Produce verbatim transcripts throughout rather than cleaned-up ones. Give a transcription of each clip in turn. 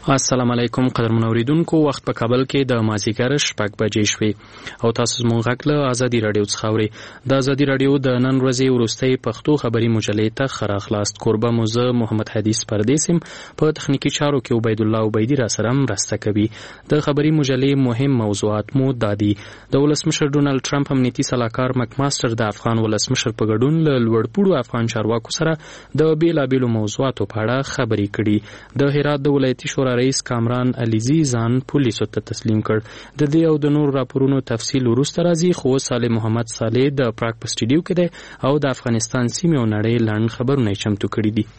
السلام علیکم قدرمن اوریدونکو، وخت په کابل کې د مازیګر شپږ بجې شوې او تاسو زموږ غږ له ازادي رادیو څخه اورئ. د ازادي رادیو د نن ورځې وروستۍ پښتو خبري مجلې ته ښه راغلاست. کوربه مو زه محمد حدیث پردیس یم، په تخنیکي چارو کې عبید الله عبیدي را سره مرسته کوي. د خبري مجلې مهم موضوعات مو دادي: د ولسمشر ډونالد ټرمپ امنیتي سلاکار مکماستر د افغان ولسمشر په ګډون له لوړپوړو افغان چارواکو سره د بیلابیلو موضوعاتو په اړه خبرې کړي. د هرات د ولایتي شورا رئیس کامران علیزی ځان پولیسو ته تسلیم کړ. د دې او د نور راپورونو تفصیل وروسته راځي، خو صالح محمد صالح د پراګ په سټډیو کې دی او د افغانستان سیمې او نړۍ لنډ خبرونه چمتو کړي دي.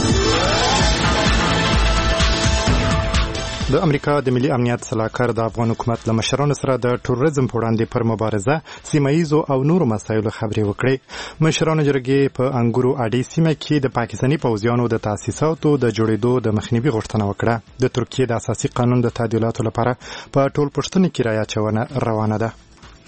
د امریکا د ملي امنیت سلاکار د افغان حکومت له مشرانو سره د ټوریزم په وړاندې پر مبارزه، سیمایي او نورو مسایلو خبرې وکړې. مشرانو جرګې په انګورو اډې سیمه کې د پاکستاني پوځیانو د تاسیساتو د جوړېدو د مخنیوي غوښتنه وکړه. د ترکیې د اساسي قانون د تعدیلاتو لپاره په ټول پښتون کې رایه اچونه روانه ده.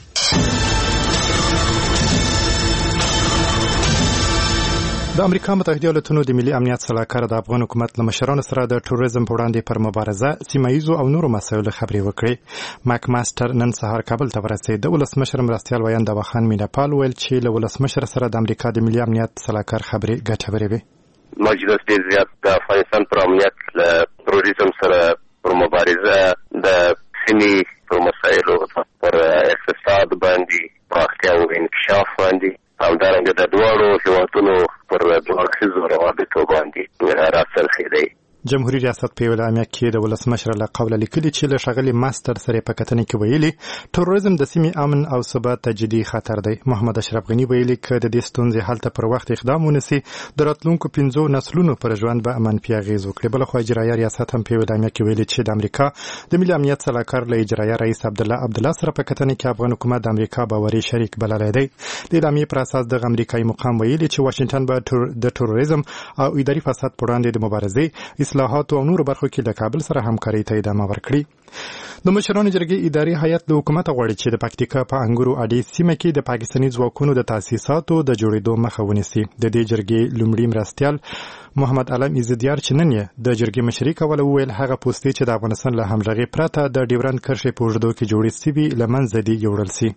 د امریکا متحده ایالاتونو د ملي امنیت سلاکار د افغان حکومت له مشرانو سره د ټوریزم په وړاندې پر مبارزه، سیمایي او نورو مسایلو خبرې وکړې. ماک ماستر نن سهار کابل ته ورسېد. د ولسمشر مرستیال ویاند دواخان میناپال ویل چې له ولسمشر سره د امریکا د ملي امنیت سلاکار خبرې ګټورې وي. مجلس ډېر زیات د افغانستان پر امنیت له ټوریزم سره پر مبارزه، د سیمې پر مسایلو پر اقتصاد باندې پراختیا او انکشاف باندې او دارنګه د دواړو هیوادونو پر دوه اړخیزو روابطو باندې راڅرخېدی. جمهوریت ریاست په اعلامیه کې د ولسمشر له قوله لیکلي چې له ښاغلي ماستر سره په کتنه کې ویلي ټوریزم د سیمې امن او ثبات ته جدي خطر دی. محمد اشرف غنی ویلي چې د دې ستونزې حل ته پر وخت اقدام ونیسي د راتلونکو پنځو نسلونو پر ژوند به منفي اغېز وکړي. بلخوا اجرایه ریاست هم په اعلامیه کې ویلي چې د امریکا د ملي امنیت سلاکار له اجرایه رئیس عبدالله عبدالله سره په کتنه کې افغان حکومت د امریکا باوري شریک بللی دی. د اعلامیې پر اساس د امریکایي مقام ویلي چې واشنگټن به د ټوریزم او اداري فساد پر وړاندې د مبارزې، اصلاحات او نور برخو کې د کابل سره همکاري ته ادامه ورکړي. د مشرانو جرګې اداري هیئت له حکومت غواړي چې د پکتیکا په انګورو اډې سیمه کې د پاکستاني ځواکونو د تاسیساتو د جوړېدو مخه ونیسي. د دې جرګې لومړي مرستیال محمد علم عزدیار چې نن یې د جرګې مشري کوله وویل هغه پوستې چې د افغانستان له همغږۍ پرته د ډیورند کرښې په اوږدو کې جوړې سوي له منځه دي یوړل سي.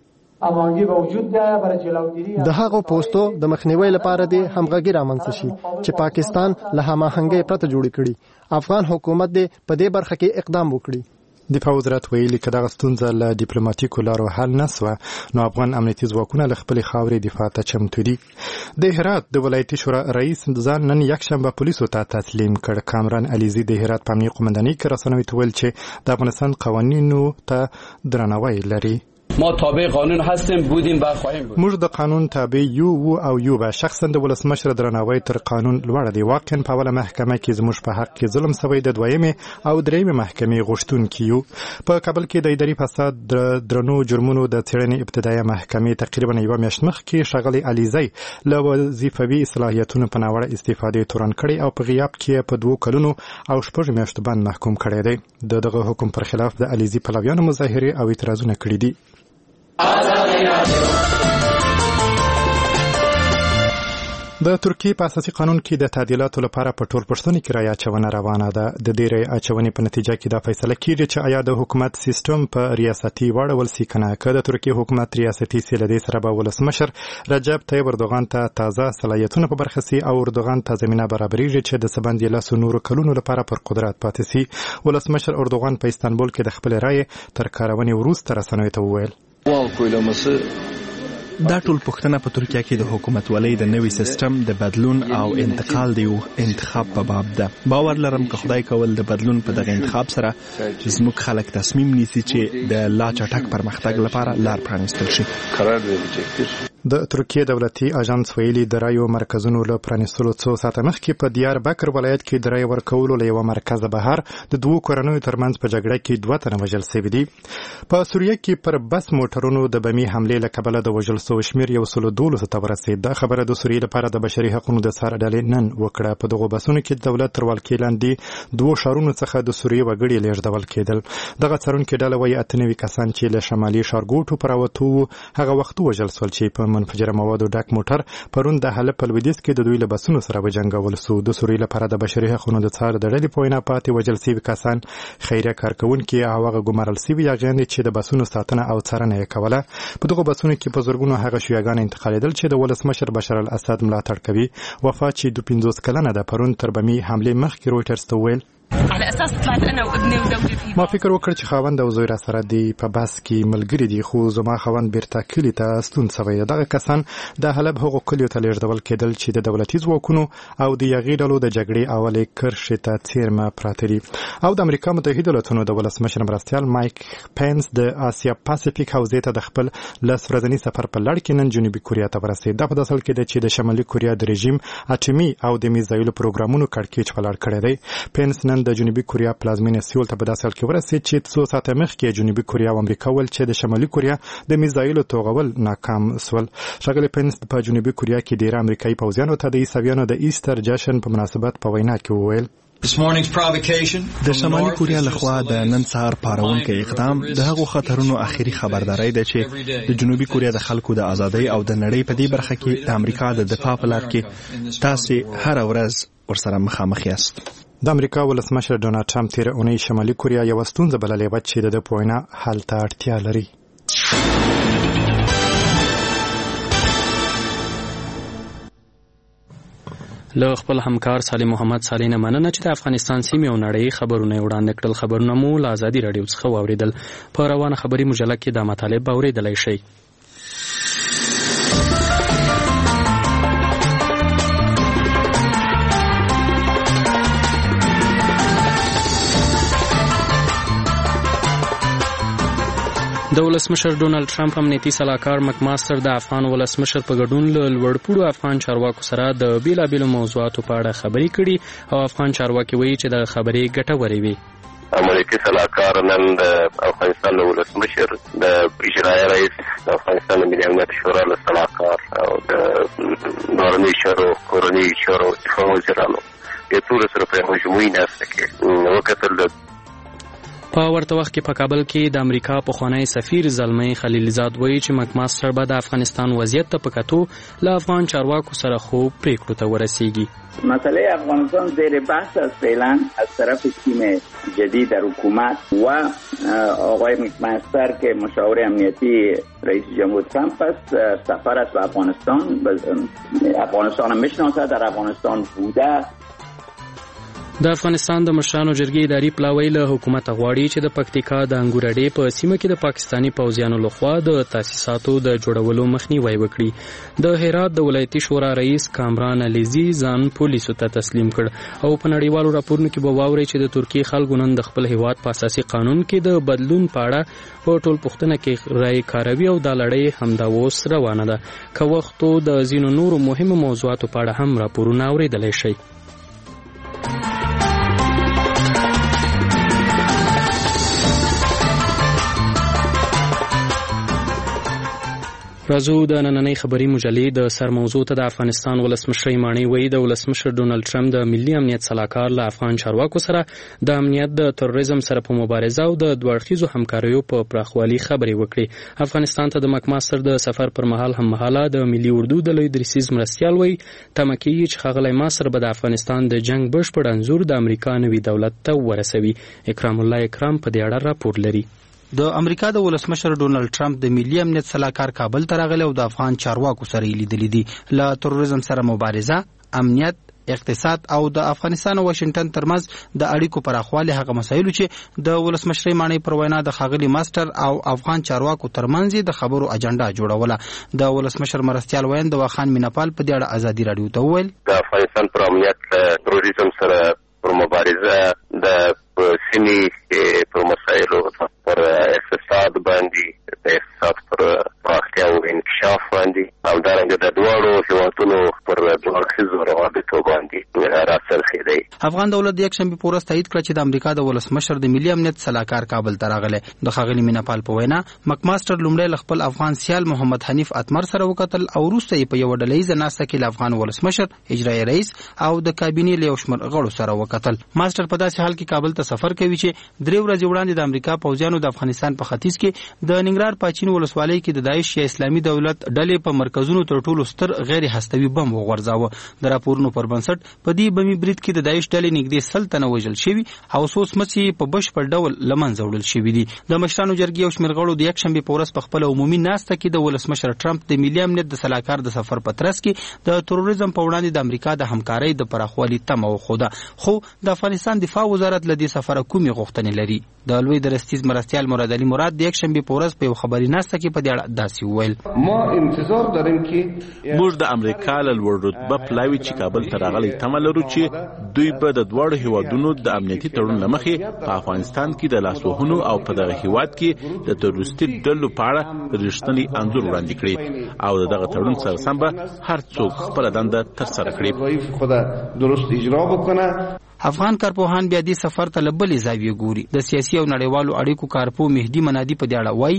د هغو پوسټو د مخنیوي لپاره د همغږي رامنځته شي چې پاکستان له هماهنګۍ پرته جوړ کړي. افغان حکومت دې په دې برخه کې اقدام وکړي. دفاع وزارت ویلي که دغه ستونزه له ډیپلوماټیکو لارو حل نه سوه نو افغان امنیتي ځواکونه له خپلې خاورې دفاع ته چمتو دي. د هرات د ولایتي شورا رئیس ځان نن یکشنبه پولیسو ته تسلیم کړ. کامران علیزی د هرات په امنیه قومندانۍ کې رسنیو ته ویل چې د افغانستان قوانینو ته درناوی لري. ما تابع قانون هستیم، بودیم و خواهیم بود. موږ د قانون تابع یو و او یو به شخصا د ولسمشر درناوی تر قانون لوړ دی. واقعا په اوله محکمه کې زموږ په حق کې ظلم سوی، د دویمې او درېیمې محکمې غوښتونکي یو. په کابل کې د اداري فساد د درنو جرمونو د څېړنې ابتدایي محکمې تقریبا یوه میاشت مخکې ښاغلي علیزی له وظیفوي صلاحیتونو په ناوړه استفادې تورن کړی او په غیاب کې په دوو کلونو او شپږ میاشتو بند محکوم کړی دی. د دغه حکم پر خلاف د علیزی پلویانو مظاهرې او اعتراضونه کړي دي. د ترکیې په اساسي قانون کې د تعدیلاتو لپاره په ټول پښتون کې رایه اچونه روانه ده. د دې رایه اچونې په نتیجه کې دا فیصله کیږي چې آیا د حکومت سیستم په ریاستي واړول سي کنه. که د ترکیې حکومت ریاستي سي له دې سره به ولسمشر رجب طیب اردوغان ته تازه صلاحیتونه په برخه سي او اردوغان ته زمینه برابرېږي چې د سبند لاسو نورو کلونو لپاره پر قدرت پاتې سي. ولسمشر اردوغان په استانبول کې د خپل رایې تر کارونې وروسته رسنیو ته وویل دا ټول پښتنه په ترکیه کې د حکومت ولې د نوي سیستم د بدلون او انتقال دی او انتخاب په باب ده. باور لرم که خدای کول د بدلون په دغه انتخاب سره زموږ خلک تصمیم نیسي چې د لا چټک پرمختګ لپاره لار پرانیستل شي. د ترکیې دولتي اژانس ویلي د رایو مرکزونو له پرانیستلو څو ساعته مخکې په دیار بکر ولایت کې د رای ورکولو له یوه مرکزه بهر د دوو کورنیو ترمنځ په جګړه کې دوه تنه وژل سوي دي. په سوریه کې پر بس موټرونو د بمي حملې له کبله د وژل سوو شمېر یو سلو دولسو ته ورسېد. دا خبره د سوریې لپاره د بشري حقونو د څار ډلې نن وکړه. په دغو بسونو کې د دولت تر ولکې لاندې دوو ښارونو څخه د سوریې وګړي لېږدول کېدل. دغه څارونکې ډله وایي اته نوي کسان چې له شمالي ښارګوټو په راوتو وو هغه وخت ووژل سول چې په منفجره موادو ډک موټر پرون د حلب په لویدیځ کې د دوی له بسونو سره وجنګول سو. د سوریې لپاره د بشري حقوقو د څار د ډلې په وینا پاتې وژل شوي کسان خیریه کارکونکي او هغه ګمارل شوي یاغیان چې د بسونو ساتنه او څارنه یې کوله. په دغه بسونو کې په زرګونو هغه شیعاګان انتقالېدل چې د ولسمشر بشار الاسد ملاتړ کوي. وفات چې د پنځوس کلنه ده پرون تر بمي حملې مخکې رويټرز ته ویل على اساس طلعت انا وابني وزوجي في ما فکر وکړ چې خاوند او زوی را سره دی په بس کې ملګری دي خو زما خاوند بیرته کلی ته ستون سوی. دغه کسان د حلب هغو کلیو ته لیږدول کېدل چې د دولتي ځواکونو او د یاغي ډلو د جګړې اولې کرښې ته څیرمه پراته دي. او د امریکا متحده ایالاتونو د ولسمشر مرستیال مایک پینس د آسیا پاسفیک حوزې ته د خپل لس ورځني سفر په لړ کې نن جنوبي کوریا ته ورسېد. دا په داسې حال کې ده چې د شمالي کوریا د رژیم اټومي او د میزایلو پروګرامونو کړکېچ ولاړ کړی دی. پینس نن د جنوبي کوریا پلازمینه سیول ته په داسې حال کې ورسېد چې څو ساعته مخکې جنوبي کوریا او امریکا ول چې د شمالي کوریا د میزایلو توغول ناکام سول. ښاغلی پینس په جنوبي کوریا کې ډېر امریکایي پوځیانو ته د عیسویانو د ایسټر جشن په مناسبت په وینا کې وویل د شمالي کوریا لخوا د نن سهار پارونکي اقدام د هغو خطرونو اخیری خبرداري ده چې د جنوبي کوریا د خلکو د ازادۍ او د نړۍ په دې برخه کې د امریکا د دفاع په لار کې تاسو هر ورځ ورسره مخامخ یاست. د امریکا ولسمشر ډونالد ټرمپ تیر اونۍ شمالي کوریا یو ستونزه بللې و چې د په وینا حل ته اړتیا لري. له خپل همکار سالم محمد صالح نه مننه چې د افغانستان سیمې او نړۍ خبرونه وړاندې کړل. خبرونه مو له ازادي راډیو څخه واوریدل. په روانه خبري مجله کې د مطالب اوریدلای شئ. د ولسمشر ډونالد ټرمپ امنیتي سلاکار مک ماستر د افغان ولسمشر په ګډون له لوړپوړو افغان چارواکو سره د بیلابیلو موضوعاتو په اړه خبرې کړي او افغان چارواکي وایي چې د خبرې ګټورې وي. امنیتي سلاکار نن د افغانستان ولسمشر د اجرایي رئیس د افغانستان ملي امنیت شورا له سلاکار او د بهرنیو چارو کورنیو چارو دفاع وزیرانو د ټولو سره په مجموعي ناسته کې وکتل. په ورته وخت کې په کابل کې د امریکا پخوانی سفیر زلمی خلیلزاد وایي چې مک ماستر به د افغانستان وضعیت ته په کتو له افغان چارواکو سره خوب پریکړو ته ورسیږي. مسئله افغانستان زیر بحث است فعلا از طرف تیم جدید در حکومت و آقای مک ماستر که مشاور امنیتی رئیس جمهور ترامپ است. سفر است به افغانستان، افغانستان میشناسد، در افغانستان بوده. د افغانستان د مشرانو جرګې اداري پلاوی له حکومت غواړي چې د پکتیکا د انګور اډې په سیمه کې د پاکستانی پوځیانو لخوا د تاسیساتو د جوړولو مخنیوي وکړي. د هرات د ولایتي شورا رئیس کامران علیزي ځان پولیسو ته تسلیم کړ او په نړیوالو راپورونو کې به واوري چې د ترکیې خلکو نن د خپل هیواد په اساسي قانون کې د بدلون په اړه په ټول پوښتنه کې رائے کاروي او د لړۍ همدا اوس روانه ده. که وختو د ځینو نورو مهمو موضوعاتو په اړه هم راپورونه اوریدلی شئ. راځو د نننۍ خبري مجلې د سر موضوع ته د افغانستان ولسمشر مانی وایي د ولسمشر ډونالد ټرمپ د ملي امنیت سلاکار له افغان چارواکو سره د امنیت د تروریزم سره په مبارزه او د دوړخیزو همکاریو په پراخوالي خبرې وکړي. افغانستان ته د مک ماستر د سفر پر مهال هم مهاله د ملي اردو د لوی درسیز مرستیال وایي تمه کوي چې ښاغلی ماستر به د افغانستان د جنگ بشپړ انځور د امریکا نوي دولت ته ورسوي. اکرام الله اکرام په دې اړه راپور لري. د امریکا د ولسمشر ډونالد ټرمپ د ملي امنیت سلاکار کابل ته راغلی او د افغان چارواکو سره یې لیدلي دي. له تروریزم سره مبارزه، امنیت، اقتصاد او د افغانستان او واشنگټن ترمنځ د اړیکو پراخوالی هغه مسایلو چې د ولسمشر مانی پر وینا د ښاغلي ماستر او افغان چارواکو ترمنځ د خبرو اجنډا جوړوله. د ولسمشر مرستیال ویند وخان مینپال په دې اړه ازادي راډیو ته وویل د افغانستان پر امنیت تروریزم سره پر مبارزه د سیمې پر مسایلو پر اقتصاد باندې د اقتصاد پر پراختیا او انکشاف باندې همدارنګه د دواړو هیوادونو پر دوه اړخیزو روابطو باندې راڅرخېدی. افغان دولت د یک شنبه په ورځ تایید کړ چې د امریکا د ولسمشر د ملي امنیت صلاحکار کابل ته راغلی. د ښاغلي میناپال په وینا مکماستر لومړی خپل افغان سیال محمد حنیف اتمر سره وکتل او وروسته په یو ډلهیزه ناسته کې د افغان ولسمشر اجرایی رئیس او د کابینې له یو شمېر غړو سره وکتل. ماستر په داسې حال کې کابل ته سفر کوي چې درې ورځې وړاندې د امریکا پوځیانو د افغانستان په ختیځ کې د ننګرهار پاچین ولسوالۍ کې د داعش یا اسلامي دولت ډلې په مرکزونو تر ټولو ستر غیر هستوي بم وغورځاوه. د راپورونو پر بنسټ په دې بمي برید کې د داعش ډلې نږدې سل تنه وژل شوي او څو سمڅې په بشپړ ډول له منځه وړل شوي دي. د مشرانو جرګې یو شمېر غړو د یک شنبې په ورځ په خپله عمومي ناسته کې د ولسمشر ټرمپ د ملي امنیت د صلاحکار د سفر په ترڅ کې د تروریزم په وړاندې د امریکا د همکارۍ د پراخوالي تمه وښوده. خو د افغانستان دفاع وزارت له دې سفره کومې غوښتنې لري؟ د لوی درستیز مرستیال مراد علي مراد د یک شنبې په ورځ په یو خبري ناسته کې په دې اړه داسې وویل: ما انتظار داریم چې موږ د امریکا له لوړ رتبه پلاوي چې کابل ته راغلي تمه لرو چې دوی به د دواړو هیوادونو د امنیتي تړون له مخې په افغانستان کې د لاسوهنو او په دغه هیواد کې د تروریستي ډلو په اړه رښتینی انځور وړاندې کړي او دغه تړون سره سم به هر څوک خپل دنده ترسره کړي. خدا درست اجرا بکنه. افغان کارپوهان بیا دې سفر ته له بلې زاویې ګوري. د سیاسي او نړیوالو اړیکو کارپوه مهدي منادي په دې اړه وایي: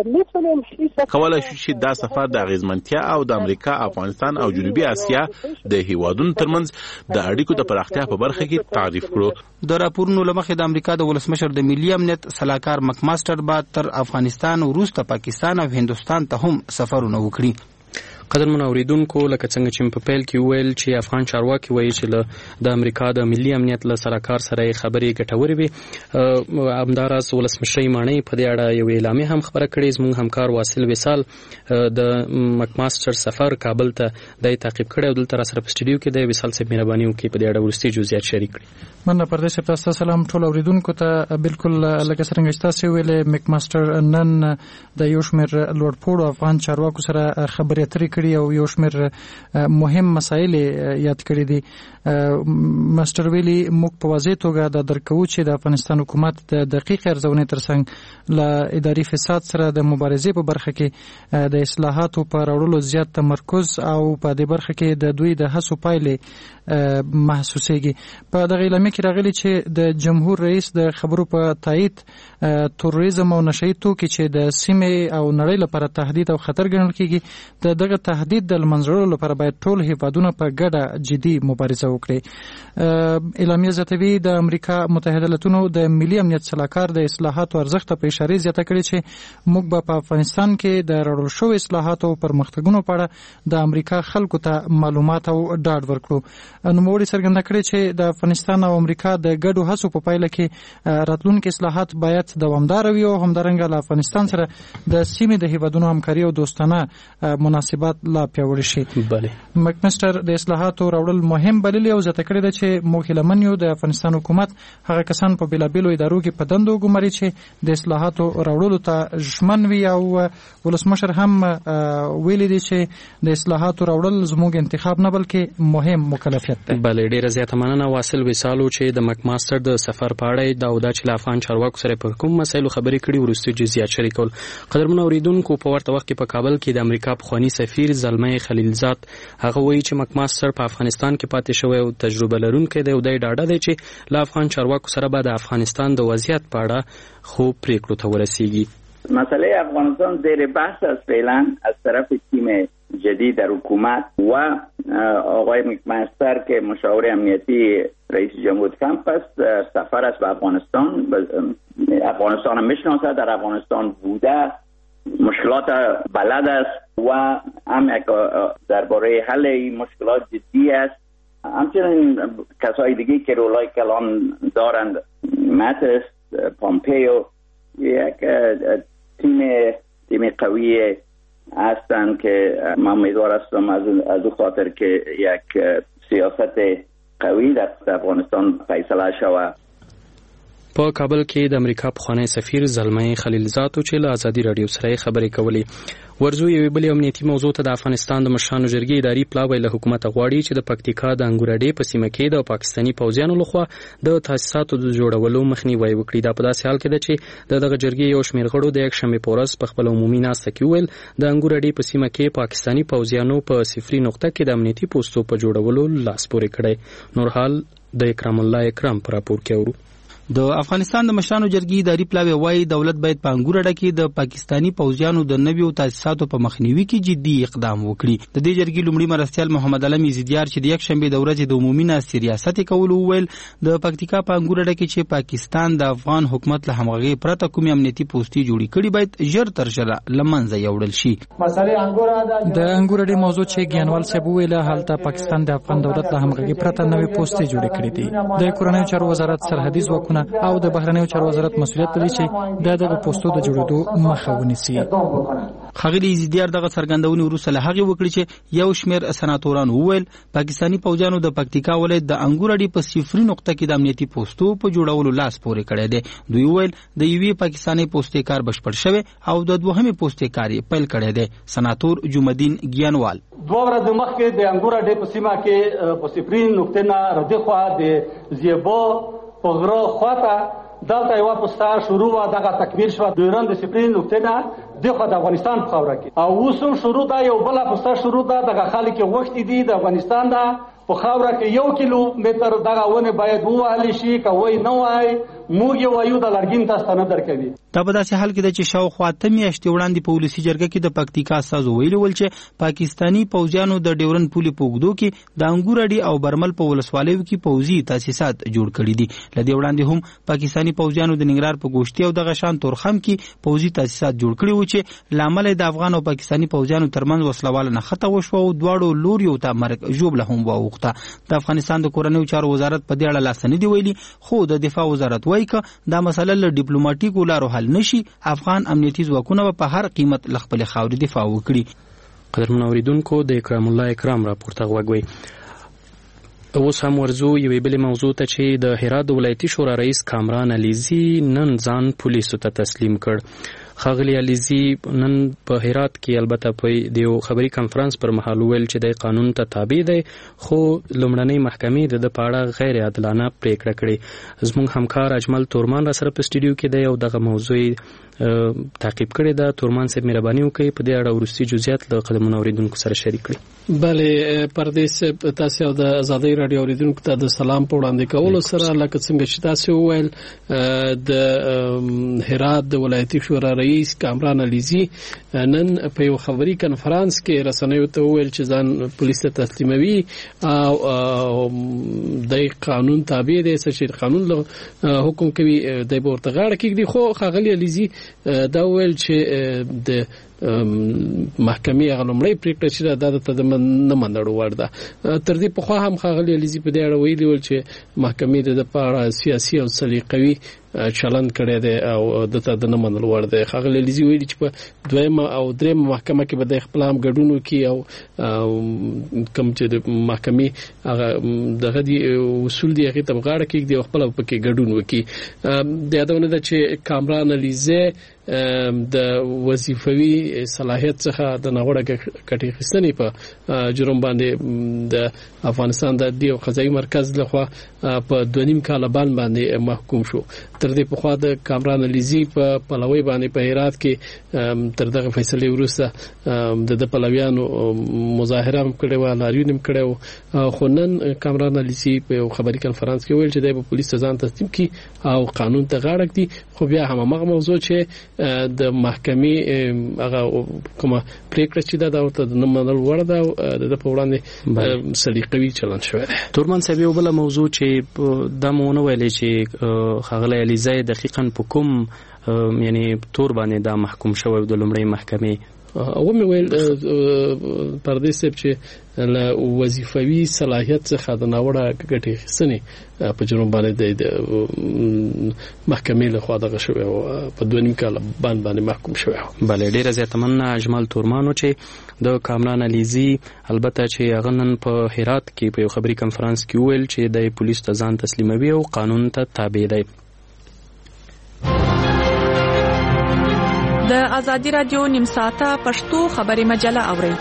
کولای شو چې دا سفر د اغیزمنتیا او د امریکا، افغانستان او جنوبي اسیا د هیوادونو ترمنځ د اړیکو د پراختیا په برخه کې تعریف کړو. د راپورونو له مخې د امریکا د ولسمشر د ملي امنیت صلاحکار مکماستر بعد تر افغانستان وروسته پاکستان او هندوستان ته هم سفرونه وکړي. قدرمن اوریدونکو، لکه څنګه چې په پیل کې ویل چې افغان چارواکي وایي چې له د امریکا د ملي امنیت له صلاحکار سره خبرې ګټورې وي. همداراز ولسمشر ماڼۍ په دې اړه یو اعلامیه هم خبره کړې. زموږ همکار واصل وصال د مکماستر سفر کابل ته د تعقیب کړی او دلته را سره په سټډیو کې د وصال صاحب مهرباني وکړي په دې اړه ورستي جزئیات شریک کړي. مننه پردیس صاحب، تاسو سلام ټول اوریدونکو ته. بالکل لکه څنګه چې تاسو ویلې، مکماستر نن د یو شمېر لوړپوړو افغان چارواکو سره خبرې اترې کړي او یو شمېر مهم مسایل یاد کړي دي. ماستر ویلي موږ په واضح توګه د درکو چې د افغانستان حکومت د دقیق ارزونې ترڅنګ له اداري فساد سره د مبارزې په برخه کې د اصلاحاتو په راوړلو زیات تمرکز او په دې برخه کې د دوی د هڅو پایلې محسوسېږي. په دغه اعلامیه کې راغلي چې د جمهور رئیس د خبرو په تایید تروریزم او نشئی توکي چې د سیمې او نړۍ لپاره تهدید او خطر ګڼل کېږي، د دغه تهدید د منځوړلو لپاره باید ټول هیوادونه په ګډه جدي مبارزه وکړي. اعلامیه زیاتوي د امریکا متحده ایالاتونو د ملي امنیت صلاحکار د اصلاحاتو ارزښت په اشاره زیاته کړې چې موږ به په افغانستان کې د راوړل شوو اصلاحاتو او پرمختګونو په اړه د امریکا خلکو ته معلومات او ډاډ ورکړو. نوموړي څرګنده کړې چې د افغانستان او امریکا د ګډو هڅو په پایله کې راتلونکي اصلاحات باید دوامدار وي او همدارنګه له افغانستان سره د سیمې د هیوادونو همکاري او دوستانه مناسبات لا پیاوړي شي. مکماستر د اصلاحاتو راوړل مهم بللي او زیاته کړې ده چې موږ هیله یو د افغانستان حکومت هغه کسان په بېلابېلو ادارو کې په دندو وګماري چې د اصلاحاتو راوړلو ته ژمن وي. او ولسمشر هم ویلي دي چې د اصلاحاتو راوړل زموږ انتخاب نه بلکې مهم مکلفیت دی. بلې ډېره زیاته مننه واصل وصالو چې د مکماستر د سفر په اړه دا ودا چې له افغان چارواکو سره پر کوم مسایلو خبرې کړي ورستي جزئیات شریکول. قدرمن اوریدونکو، په ورته وخت کې په کابل کې د امریکا پخوانی سفیر زلمه خلیلزاد هغه وایي چې مکماستر په افغانستان کې پاتې شوی او تجربه لرونکی دی او د ډاډه دی چې له افغان چارواکو سره به د افغانستان د وضعیت په اړه خو پریکړو ته ورسیږي. مسئله افغانستان زیر بحث است فعلا از طرف تیم جدید در حکومت و آقای مکماستر که مشاور امنیتی رئیس جمهور ترامپ است. سفر است به افغانستان، افغانستان میشناسد، در افغانستان بوده، مشکلات بلد است و هم درباره حل این مشکلات جدی است. همچنین کسای دیگه که رولای کلان دارند، ماتس، پامپیو، یک تیم تیم قوی هستند که من امیدوار هستم از از او خاطر که یک سیاست قوی در افغانستان فیصله شود. په کابل کې د امریکا پخوانی سفیر زلمه خلیلزاد چې له ازادي رادیو سره خبرې کولې. ورزو یو بل امنیتي موضوع ته د افغانستان د مشرانو جرګې اداري پلاوی له حکومت غواړي چې د پکتیکا د انګورډې په سیمه کې د پاکستاني پوځیانو لخوا د تاسیساتو د جوړولو مخنیوي وکړي. دا په داسې حال کې ده چې د دغه جرګې یو شمېر غړو د یک شنبې په ورځ په خپل عمومي ناسته کې ویل د انګورډې په سیمه کې پاکستاني پوځیانو په صفري نقطه کې د امنیتي پوسټو په جوړولو لاس پورې کړی. نور حال د اکرام الله اکرام پر راپور کې اورو. د افغانستان د مشرانو جرګې اداري پلاوی وايي دولت باید په انګور اډه کې د پاکستانی پوځیانو د نویو تاسیساتو په مخنیوي کې جدي اقدام وکړي. د دې جرګې لومړي مرستیال محمد علم یزیدیار چې د یک شنبه د ورځې د عمومي ناستې ریاست کول وویل د پکتیکا په انګور اډه کې چې پاکستان د افغان حکومت له همغږي پرته کومې امنیتي پوسټي جوړې کړي باید ژر تر ژره له منځه یوړل شي. د انګور اډې موضوع چې ګیانوال صاحب ویل هلته پاکستان د افغان دولت له همغږي پرته نوې پوسټي جوړې کړې دي. د کورنیو چارو وزارت سرحدي ځواکونه او د بهرنیو چارو وزارت مسؤلیت لري چې د دغه پوسټو د جوړېدو مخه ونیسي. ښاغلي یزیدیار دغه څرګندونې وروسته له هغې وکړي چې یو شمېر سناتورانو وویل پاکستاني پوځیانو د پکتیکا ولایت د انګور اډې په صفري نقطه کې د امنیتي پوسټو په جوړولو لاس پورې کړی دی. دوی وویل د یوې پاکستاني پوسټې کار بشپړ شوی او د دوهمې پوسټې کار یې پیل کړی دی. سناتور جمعدین ګیانوال دوه ورځې مخکې د انګور اډې په سیمه کې په صفري نقطې نه ردې خوا د زیبو په غره خواته دلته یوه پوسټه شروع وه، دغه تکمیل شوه. دویران د صفري نقطې نه دغه د افغانستان په خاوره کې او اوس هم شروع ده، یو بله پوسټه شروع ده. دغه خلک یې غوښتي دي د افغانستان ده په خاوره کې یو کیلو متر دغه ونې باید ووهلی شي، که وی نه وای موږ یې وایو د لرګین تاسو ته نه درکوي. دا په داسې حال کې ده چې شاوخوا اته میاشتې وړاندې په ولسي جرګه کې د پکتیکا استازو ویلي ول چې پاکستاني پوځیانو د ډیورن پولې په اوږدو کې د انګور اډې او برمل په ولسوالیو کې پوځي تاسیسات جوړ کړي دي. له دې وړاندې هم پاکستاني پوځیانو د ننګرهار په ګوشتي او دغه شان تورخم کې پوځي تاسیسات جوړ کړي وو چې له امله د افغان او پاکستاني پوځیانو ترمنځ وسلواله نښته وشوه او دواړو لوریو ته مرګ ژوبله هم واوښته. د افغانستان د کورنیو چارو وزارت په دې اړه لاس نه دی ویلي، خو د دفاع وزارت وایي که دا مسله له ډیپلوماټیکو لارو حل نشي افغان امنیتي ځواکونه به په هر قیمت له خپلې خاورې دفاع وکړي. قدرمن اوریدونکو د اکرام الله اکرام راپورته غوږوئ. اوس هم ورځو یوې بلې موضوع ته چې د هرات د ولایتي شورا رئیس کامران علیزي نن ځان پولیسو ته تسلیم کړ. ښاغلي علیزي نن په هرات کې البته په د یو خبري کانفرنس پر مهال ویل چې د قانون ته تابع دی، خو لومړنۍ محکمې د د په اړه غیر عادلانه پریکړه کړې. زموږ همکار اجمل تورمان را سره په سټوډیو کې دی او دغه موضوع تعقیب کړې ده. تورمان صاحب مهرباني وکړئ په دې اړه وروستي جزئیات له قدمونو اوریدونکو سره شریک کړئ. بله پردیس تاسو او د آزادۍ رادیو اوریدونکو ته د سلام په وړاندې کولو سره لکه څنګه چې تاسو وویل د هرات د ولایتي شورا رئیس کامران علیزي نن په یو خبري کانفرنس کې رسنیو ته وویل چې ځان پولیس ته تسلیموي او د قانون تابع دی، چې قانون له حکم کوي د ورته غاړه کېږدي. خو ښاغلي علیزي دا وویل چې د محکمې هغه لومړی پریکړه چې دا د ته نه منلو وړ ده. تر دې پخوا هم ښاغلي علیزي په دې اړه ویلي ول چې محکمې د په اړه سیاسي او سلیقوي چلند کړی دی او د ته د نه منلو وړ دی. ښاغلي علیزي ویلي چې په دویمه او دریمه محکمه کې به د خپل هم ګډون وکړي او کوم چې د محکمې هغه دغه دي اصول دي هغې ته به غاړه کېږدي او خپله پکې ګډون وکړي. د یادونه ده چې کامران علیزي د وظیفوي صلاحیت څخه د ناوړه ګټې اخیستنې په جرم باندې د افغانستان د عدلي او قضایي مرکز لخوا په دوه نیم کاله بند باندې محکوم شو. تر دې پخوا د کامران علیزي په پلوي باندې په هرات کې تر دغه فیصلې وروسته د د پلویانو مظاهره هم کړې وه، لاریون هم کړی و. خو نن کامران علیزي په یو خبري کنفرانس کې ویل چې دی به پولیس ته ځان تسلیم کړي او قانون ته غاړه ږدي. خو بیا هماغه موضوع چې د محکمې هغه کومه پریکړه چې دا د ورته د نه منلو وړ ده او د په وړاندې سلیقوي چلند شوی دی. تورمان صاحب یو بله موضوع چې دا مو ونه ویلې چې ښاغلی علیزی دقیقاً په کوم یعنی تور باندې دا محکوم شوی د لومړۍ محکمې او مې ویل پردیس صاحب چې له وظیفوي صلاحیت څخه د ناوړه ګټې اخیستنې په جرم باندې د محکمې لخوا دغه شوی او په دوه نیم کاله بند باندې محکوم شوی. بله ډېره زیاته مننه اجمل تورمانو چې د کامران علیزي البته چې هغه نن په هرات کې په یو خبري کنفرانس کې وویل چې د پولیس ته ځان تسلیموي او قانون ته تابع دی. د آزادۍ رادیو نیم ساعته پښتو خبري مجله اورئ.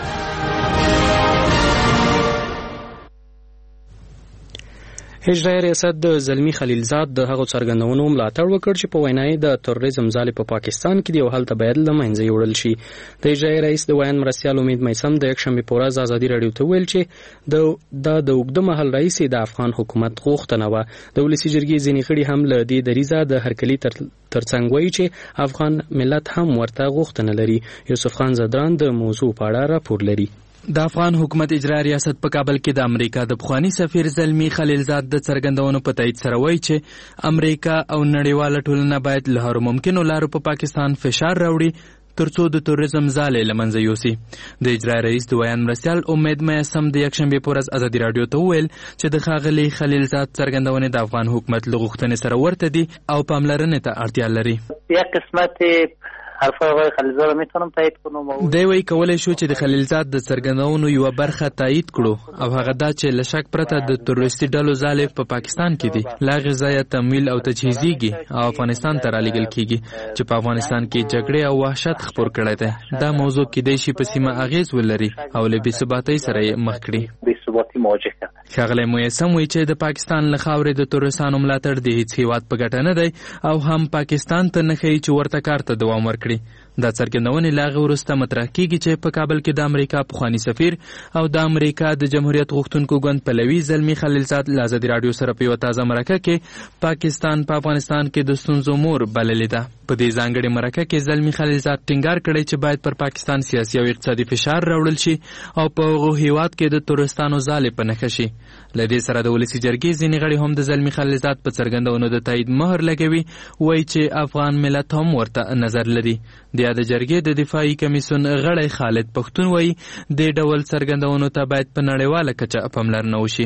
اجرایي ریاست د زلمی خلیلزاد د هغو څرګندونو ملاتړ وکړ چې په وینا یې د تروریزم ځالې په پاکستان کې دی او هلته باید له منځه یوړل شي. د اجرایي رئیس د ویان مرستیال امید میسم د یکشنبې په ورځ ازادي راډیو ته ویل چې د د اوږده مهال رئیس د افغان حکومت غوښتنه وه. د ولسي جرګې ځینې غړي هم له دې دریځه د هرکلي تر ترڅنګ وایي چې افغان ملت هم ورته غوښتنه لري. یوسف خان زدران د موضوع په اړه راپور لري. د افغان حکومت اجرایي ریاست په کابل کې د امریکا د پخوانی سفیر زلمی خلیلزاد د څرګندونو په تایید سره وایي چې امریکا او نړیواله ټولنه باید له هرو ممکنو لارو په پا پاکستان فشار راوړي ترڅو د تروریزم ځالې له منځه یوسي. د اجرایي رئیس د ویان مرستیال امید میسم د یکشنبې په ورځ ازادي راډیو ته وویل چې د ښاغلي خلیلزاد څرګندونې د افغان حکومت له غوښتنې سره ورته دي او پاملرنې ته اړتیا لري. یک قسمت حرف آقای خلیلزاد میتونم تایید کنم. دی وایي کولی شو چې د خلیلزاد د څرګندونو یوه برخه تایید کړو او هغه دا چې له شک پرته د تروریستي ډلو ځالې په پاکستان کې دي له هغې ځایه تمویل او تجهیزیږي او افغانستان ته رالیږل کیږي چې په افغانستان کې جګړې او وحشت خپور کړی دی. دا موضوع کیدای شي په سیمه اغیز ولري او له بېثباتۍ سره یې مخ کړي. ښاغلی میسم وایي چې د پاکستان له خاورې د تروریستانو ملاتړ د هیڅ هیواد په ګټه نه دی او هم پاکستان ته نه ښیي چې ورته کار ته دوام ورکړي. دا څرګندونې له هغې وروسته مطرح کیږي چې په کابل کې د امریکا پخواني سفیر او د امریکا د جمهوریت غوښتونکو ګوند پلوي زلمی خلیلزاد له ازادي راډیو سره په یوه تازه مرکه کې پاکستان په پاکستان کې د ستونزو مور بللې ده. په دې ځانګړې مرکه کې زلمی خلیلزاد ټینګار کړی چې باید پر پاکستان سیاسي او اقتصادي فشار راوړل شي او په هغو هیواد کې د تورستانو ځالې په نښه شي. له دې سره د ولسي جرګې ځینې غړي هم د زلمی خلیلزاد په څرګندونو د تایید مهر لګوي. وایي چې افغان ملت هم ورته نظر لري. د د جرګې د دفاعي کمیسیون غړی خالد پښتون وایي د ډول څرګندونو ته باید په نړیواله کچه پاملرنه وشي.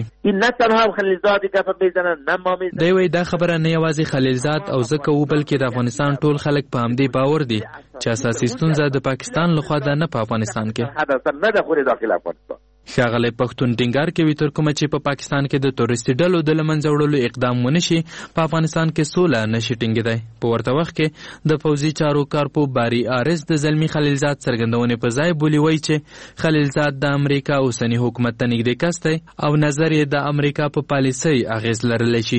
دی وایي دا خبره نه یوازې خلیلزاد او زه کوو بلکې د افغانستان ټول خلک په همدې باور دي چې اساسي ستونزه د پاکستان لخوا ده نه په افغانستان کې. ښاغلی پښتون ټینګار کوي تر کومه چې په پاکستان کې د تورستي ډلو د له منځه وړلو اقدام ونه شي په افغانستان کې سوله نشي ټینګېدی. په ورته وخت کې د پوځي چارو کارپو باري آرس د زلمی خلیلزاد څرګندونې په ځای بولي وایي چې خلیلزاد د امریکا اوسني حکومت ته نږدې کس دی او نظر یې د امریکا په پالیسۍ اغیز لرلی شي.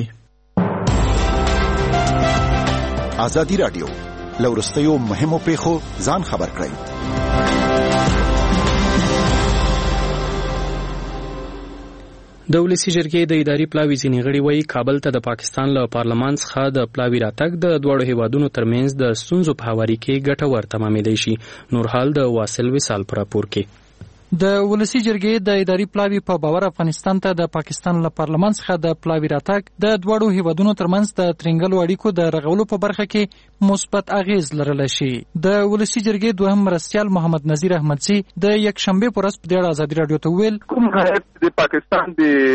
ازادي راډیو له وروستیو مهمو پیښو ځان خبر کړئ. د ولسي جرګې د اداري پلاوي ځینې غړي وایي کابل ته د پاکستان له پارلمان څخه د پلاوي راتګ د دواړو هیوادونو ترمنځ د ستونزو په هواري کې ګټور تمامېدی شي. نورحال د واصل وصال په راپور کې. د ولسي جرګې د اداري پلاوي په باور افغانستان ته د پاکستان له پارلمان څخه د پلاوي راتګ د دواړو هیوادونو ترمنځ د ترنګلو اړیکو د رغولو په برخه کې مثبت اغیز لرلی شي. د ولسي جرګې دوهم مرستیال محمد نذیر احمدزي د یکشنبې په ورځ په دې اړه ازادي راډیو ته وویل کوم د پاکستان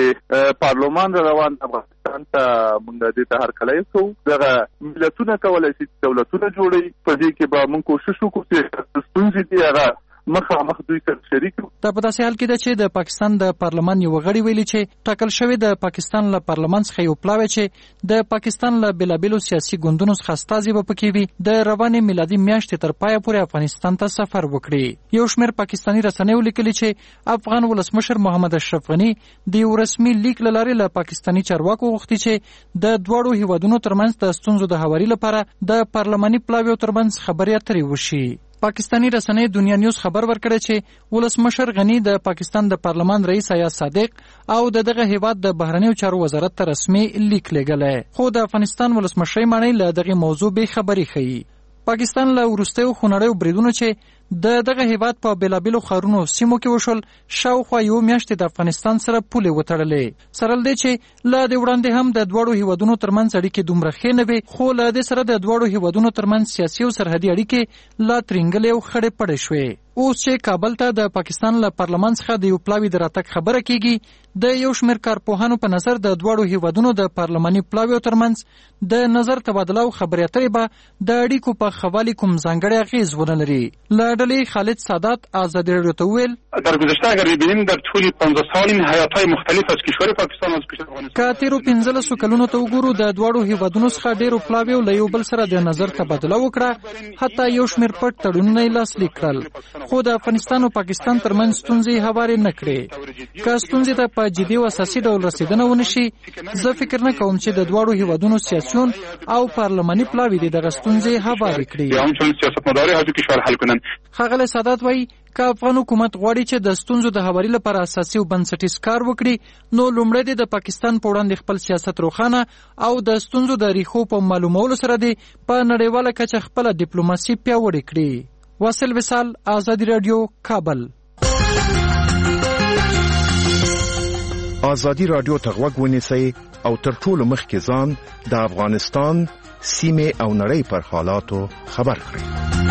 د پارلمان روان افغانستان ته موږ د ته هرکلی کوو. دغه ملتونه کولی شي دولتونه جوړوي. په دې کې به موږ کوشش وکړو چې ستونزې دي هغه مخامخ دوی سره شریک کړو. دا په داسې حال کې ده چې د پاکستان د پارلمان یو غړي ویلي چې ټاکل شوی د پاکستان له پارلمان څخه یو پلاوی چې د پاکستان له بېلابېلو سیاسي ګوندونو څخه استازي به پکې وي د روانې میلادي میاشتې تر پایه پورې افغانستان ته سفر وکړي. یو شمېر پاکستاني رسنیو لیکلي چې افغان ولسمشر محمد اشرف غني د یو رسمي لیک له لارې له پاکستاني چارواکو غوښتي چې د دواړو هیوادونو ترمنځ د ستونزو د هواري لپاره د پارلماني پلاویو ترمنځ خبرې اترې وشي. پاکستانی رسنۍ دنیا نیوز خبر ورکړی چې ولسمشر غني د پاکستان د پارلمان رئیس ایاز صادق او د دغه هیواد د بهرنیو چارو وزارت ته رسمي لیک لیږلی، خو د افغانستان ولسمشرۍ ماڼۍ له دغې موضوع بې خبري ښیي. پاکستان له وروستیو خونړیو بریدونو چې د دغه هیواد په بېلابېلو ښارونو سیمو کې وشول شاوخوا یو میاشتې د افغانستان سره پولې وتړلې. سره له دې چې له دې وړاندې هم د دواړو هیوادونو ترمنځ اړیکې دومره ښې نه وې، خو له دې سره د دواړو هیوادونو ترمنځ سیاسي او سرحدي اړیکې لا ترینګلې او خړې پړې شوې. اوس چې کابل ته د پاکستان له پارلمان څخه د یو پلاوي د راتګ خبره کیږي، د یو شمېر کارپوهانو په نظر د دواړو هیوادونو د پارلماني پلاویو ترمنځ د نظر تبادله او خبرې اترې به د اړیکو په ښه والي کوم ځانګړی اغېز ونه لري. له ډلې خالد سادات آزادی راډیو ته وویل در گذشته اگر ببینیم در طول پانزده سال این حیات‌های مختلف از کشور پاکستان از کشور افغانستان که تیرو پنځلسو کلونو ته وګورو د دواړو هیوادونو څخه ډېرو پلاویو له یو بل سره د نظر تبادله وکړه، حتی یو شمېر پټ تړونونه یې لاسلیک کړل، خو د افغانستان او پاکستان ترمنځ ستونزې هوارې نه کړې. که ستونزې ته په جدي او اساسي ډول رسیدنه ونشي، زه فکر نه کوم چې د دواړو هیوادونو سیاسيون او پارلماني پلاوی د دغه ستونزې هوارې کړي. ښاغلی سادات وایي که افغان حکومت غواړي چې د ستونزو د هواري لپاره اساسي او بنسټیز کار وکړي، نو لومړی د پاکستان په وړاندې خپل سیاست روښانه او د ستونزو د ریښو په معلومولو سره دی په نړیواله کچه خپل ډیپلوماسي پیاوړې کړي. واصل وصال، آزادی رادیو، کابل. آزادی رادیو ته غوږ ونیسئ او تر ټولو مخکې ځان د افغانستان سیمې او نړۍ پر حالاتو خبر کړئ.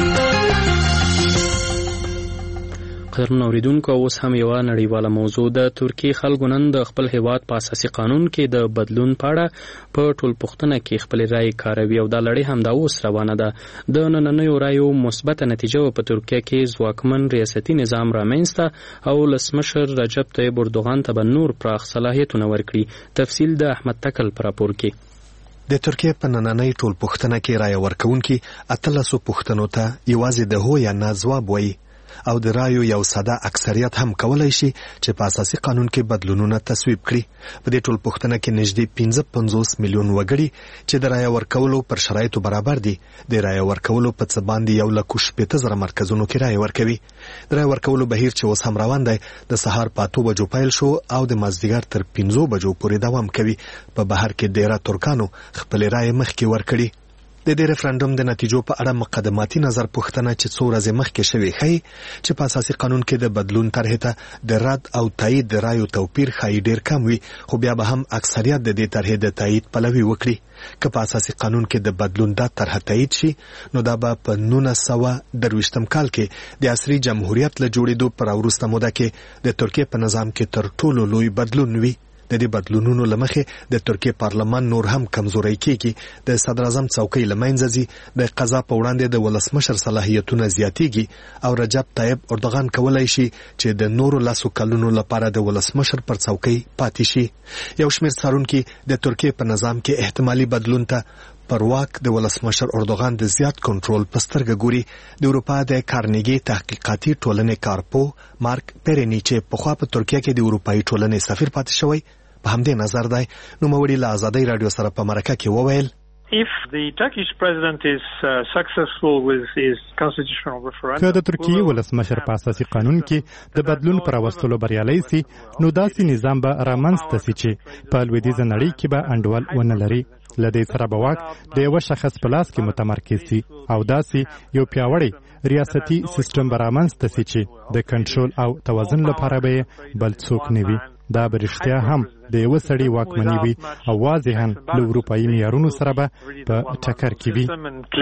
قدرمن اوریدونکو، اوس هم یو نړیواله موضوع د ترکیې خلکو نن د خپل هیواد په اساسي قانون کې د بدلون په اړه په ټولپوښتنه کې خپل رائے کاروي او دا لړۍ هم دا اوس روانه ده. د نننیو رایو مثبته نتیجه په ترکیه کې ځواکمن ریاستي نظام رامنځته او ولسمشر رجب طیب اردوغان ته به نور پراخ صلاحیتونه ورکړي. تفصیل د احمد تکل پر راپور کې. د ترکیه په نننۍ ټولپوښتنه کې رائے ورکوونکي اتلسو پوښتنو ته یوازې د هو یا نه ځواب وایي او د رایو یو ساده اکثریت هم کولای شي چې په اساسي قانون کې بدلونونه تصویب کړي. په دې ټولپوښتنه کې نږدې پنځه پنځوس میلیون وګړي چې د رایې ورکولو پر شرایطو برابر دي د رایې ورکولو په څه باندې یو لک شپېته زره مرکزونو کې رایې ورکوي. د رایې ورکولو بهیر چې اوس هم روان دی د سهار په اتو بجو پیل شو او د مازدیګر تر پنځو بجو پورې دوام کوي. په بهر کې ډیره ترکانو خپل رایې مخکې ورکړي. د دې ریفرندوم د نتیجو په اړه مقدماتي نظر پوښتنه چې څو ورځې مخکې شوې ښیي چې په اساسي قانون کې د بدلون طرحې ته د رد او تایید د رایو توپیر ښایي ډیر کم وي، خو بیا به هم اکثریت د دې طرحې د تایید پلوي وکړي. که په اساسي قانون کې د بدلون دا طرحه تایید شي نو دا به په نولس سوه درویشتم کال کې د عصري جمهوریت له جوړېدو پر وروسته موده کې د ترکیې په نظام کې تر ټولو لوی بدلون وي. د دې بدلونونو لمخې د ترکیې پارلمان نور هم کمزوري کیږي، د صدر اعظم څوکۍ لمنځه ځي، د قضا په وړاندې د ولسمشر صلاحیتونه زیاتیږي او رجب طیب اردوغان کولای شي چې د نورو لاسو کلونو لپاره د ولسمشر پر څوکۍ پاتې شي. یو شمېر څارونکي د ترکیې په نظام کې احتمالي بدلون ته پر واک د ولسمشر اردوغان د زیات کنټرول په سترګه ګوري. د اروپا د کارنیګي تحقیقاتي ټولنې کارپو مارک پیرینی چې پخوا په ترکیه کې د اروپایي ټولنې سفیر پاتې شوی په همدې نظر دی. نوموړي له آزادۍ رادیو سره په مرکه کې وویل If the Turkish president is uh, successful with his constitutional referendum, که د ترکیې ولسمشر په اساسي قانون کې د بدلون پر راوستلو بریالی سي نو داسې نظام به رامنځته سي چې په لویدیځه نړۍ کې به انډول ونه لري. له دې سره به واک د یو شخص په لاس کې متمرکز سي او داسې یو پیاوړی ریاستي سیستم به رامنځته سي چې د کنټرول او توازن لپاره به بل څوک نه وي. دا به رښتیا هم د یو سړي واکمني وي او واضحاً له اروپایي معیارونو سره به په ټکر کې وي.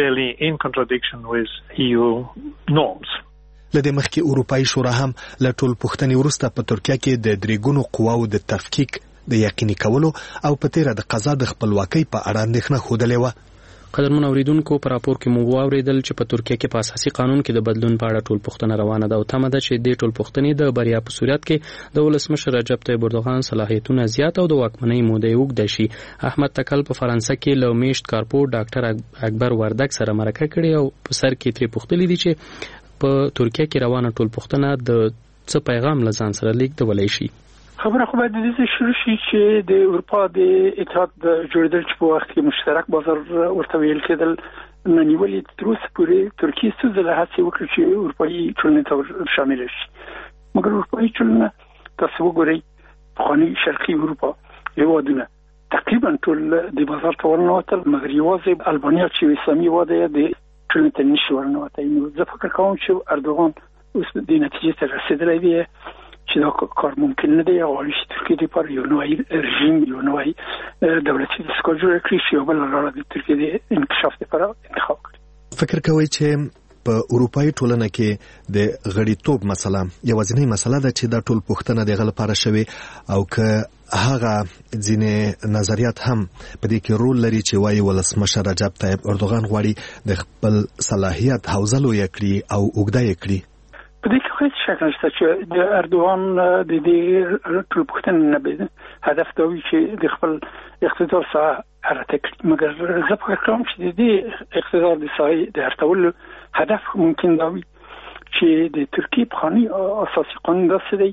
له دې مخکې اروپایي شورا هم له ټولپوښتنې وروسته په ترکیه کې د درې ګونو قواو د تفکیک د یقیني کولو او په تیره د قضا د خپلواکۍ په اړه اندېښنه ښودلې وه. قدرمن اوریدونکو، په راپور کې مو واوریدل چې په ترکیه کې په اساسي قانون کې د بدلون په اړه ټولپوښتنه روانه ده او تمه ده چې د ټولپوښتنې د بریا په صورت کې د ولسمشر رجب طیب اردوغان صلاحیتونه زیات او د واکمنۍ موده اوږده شي. احمد تکل په فرانسه کې له میشت کارپو ډاکټر اکبر وردک سره مرکه کړې او په سر کې ترې پوښتلي دي چې په ترکیه کې روانه ټولپوښتنه د څه پیغام له ځان سره لیږدولی شي. خبره خو باید د دې شروع شي چې د اروپا د اتحاد جوړېدل چې په وخت کې مشترک بازار ورته ویل کېدل نه نیولې تر اوسه پورې ترکیه څه ځله هڅې وکړې چې اروپایي ټولنې ته شامل شي، مګر اروپایي ټولنه تاسو وګورئ پخواني شرقي اروپا هېوادونه تقریبا ټول د بازار ته ورننوتل، مګر یوازې البانیا چې اسلامي هېواد دی د ټولنې ته نشي ورننوتی. نو زه فکر کوم چې اردوغان اوس د نتیجې ته رسېدلی دی چې دا کار ممکن نه دی او غواړي چې ترکیې لپاره یو نوی رژیم یو نوی دولتي دستګاه جوړه کړي چې یو بله لاره د ترکیې د انکشاف لپاره انتخاب کړي. فکر کوئ چې په اروپایي ټولنه کې د غړیتوب مسله یوازینۍ مسله ده چې دا ټولپوښتنه د هغه لپاره شوې او که هغه ځینې نظریات هم په دې کې رول لري چې وایي ولسمشر رجب طیب اردوغان غواړي د خپل صلاحیت حوزه لویه کړي او اوږده یې کړي؟ په دې کې هیڅ شک نشته چې د اردوغان د دې ټولپوښتنې نه به هدف دا وي چې د خپل اقتدار ساحه هراته کړي، مګر زه فکر کوم چې د دې اقتدار د ساحې د هراتولو هدف ممکن دا وي چې د ترکیې پخواني اساسي قانون داسې دی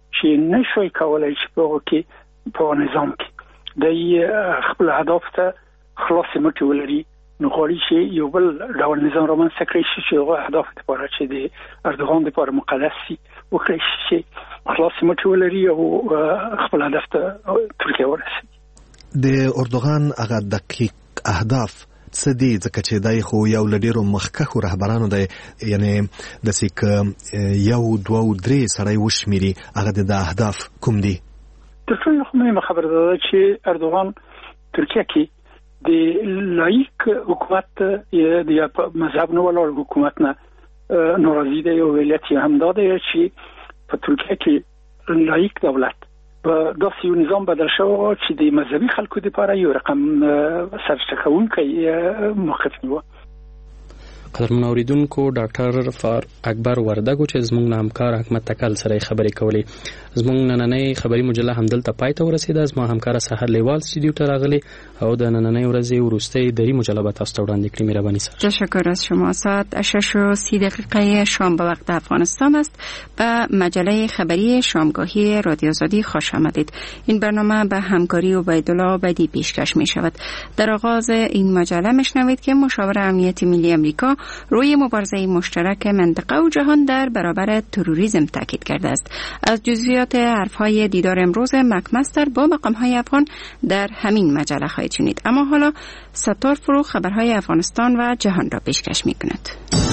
چې نشوي کولای چې په کې په نظام کې د خپل اهداف ته خلاص مټ ولري، نو غواړي چې یو بل ډول نظام رامنځته کړي چې هغه اهداف لپاره چې د اردوغان لپاره مقدس سي وکړي چې خلاص مټ ولري او خپل هدف ته ترکیه ورسي. د اردوغان هغه دقیق اهداف څه دي؟ ځکه چې دای خو یو لډیرو مخکښو رهبرانو دی، یعنی د سیک یو دوه درې سړی وشمیري، هغه د اهداف کوم دي؟ تر ټولو مهمه خبره ده چې اردوغان ترکیه کې د لایق حکومت د مذهب نه ولاړ حکومت نه ناراضي دی او ویلت هم داده چې په ترکیه کې لایق دولت په داسې یو نظام بدل شو چې د مذهبي خلکو لپاره یو رقم سرچکونکي موقف نیو. قدرمن اوریدونکو ډاکټر فار اکبر وردګو چې زموږ همکار حکمت تکل سره خبرې کولې. زموږ نننۍ خبري مجله همدلته پای ته ورسیده. زما همکار سحر لیوال استودیو ته راغلی او د نننۍ ورځې وروستۍ دری مجله به تاسو ته وړاندې کړي. مهرباني سره. تشکر از شما. ساعت شش و سی دقیقه شام به وقت افغانستان است. به مجله خبری شامگاهی رادیو آزادی خوش آمدید. این برنامه به همکاری عبیدالله عبیدی پیشکش می شود. در آغاز این مجله میشنوید که مشاور امنیت ملی آمریکا روی مبارزه مشترک منطقه و جهان در برابر تروریسم تاکید کرده است. از جزئیات حرفهای دیدار امروز مکمستر با مقامهای افغان در همین مجله خواهید شنید. اما حالا ستار فرو خبرهای افغانستان و جهان را پیشکش می‌کند.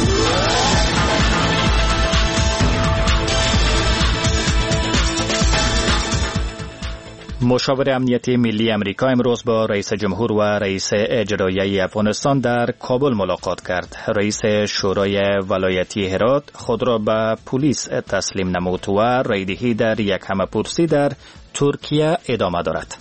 مشاور امنیتی ملی امریکا امروز با رئیس جمهور و رئیس اجرایی افغانستان در کابل ملاقات کرد. رئیس شورای ولایتی هرات خود را به پلیس تسلیم نمود و رایدهی در یک همه‌پرسی در ترکیه ادامه دارد.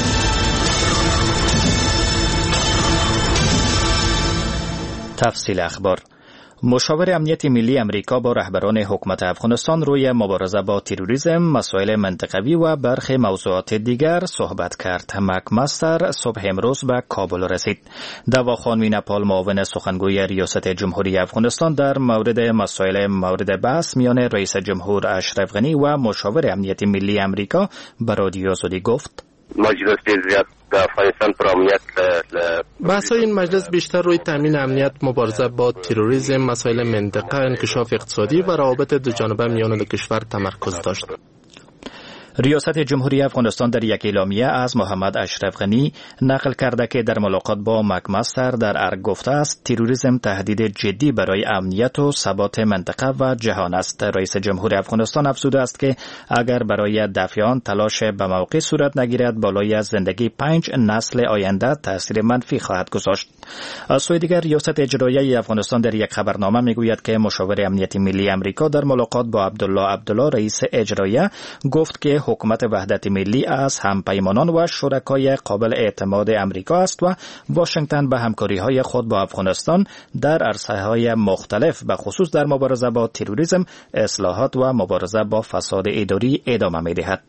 تفصیل اخبار. مشاور امنیت ملی امریکا با رهبران حکومت افغانستان روی مبارزه با تروریسم، مسائل منطقوی و برخی موضوعات دیگر صحبت کرد. مکمستر صبح امروز به کابل رسید. دوا خانم نپال معاون سخنگوی ریاست جمهوری افغانستان در مورد مسائل مورد بحث میان رئیس جمهور اشرف غنی و مشاور امنیت ملی امریکا به رادیو آزادی گفت: مجلس زیاد د افغانستان پر امنیت بحث این مجلس بیشتر روی تامین امنیت، مبارزه با تروریسم، مسائل منطقه، انکشاف اقتصادی و روابط دو جانبه میان دو کشور تمرکز داشت. ریاست جمهوری افغانستان در یک اعلامیه از محمد اشرف غنی نقل کرده که در ملاقات با مکمستر در ارگ گفته است تروریسم تهدید جدی برای امنیت و ثبات منطقه و جهان است. رئیس جمهور افغانستان افزوده است که اگر برای دفع آن تلاش به موقع صورت نگیرد بالای از زندگی پنج نسل آینده تاثیر منفی خواهد گذاشت. از سوی دیگر ریاست اجرایی افغانستان در یک خبرنامه میگوید که مشاور امنیتی ملی امریکا در ملاقات با عبدالله عبدالله رئیس اجرایی گفت که حکومت وحدت ملی از همپیمانان و شرکای قابل اعتماد امریکا است و واشنگتن به همکاری‌های خود با افغانستان در عرصه‌های مختلف به خصوص در مبارزه با تروریسم، اصلاحات و مبارزه با فساد اداری ادامه می‌دهد.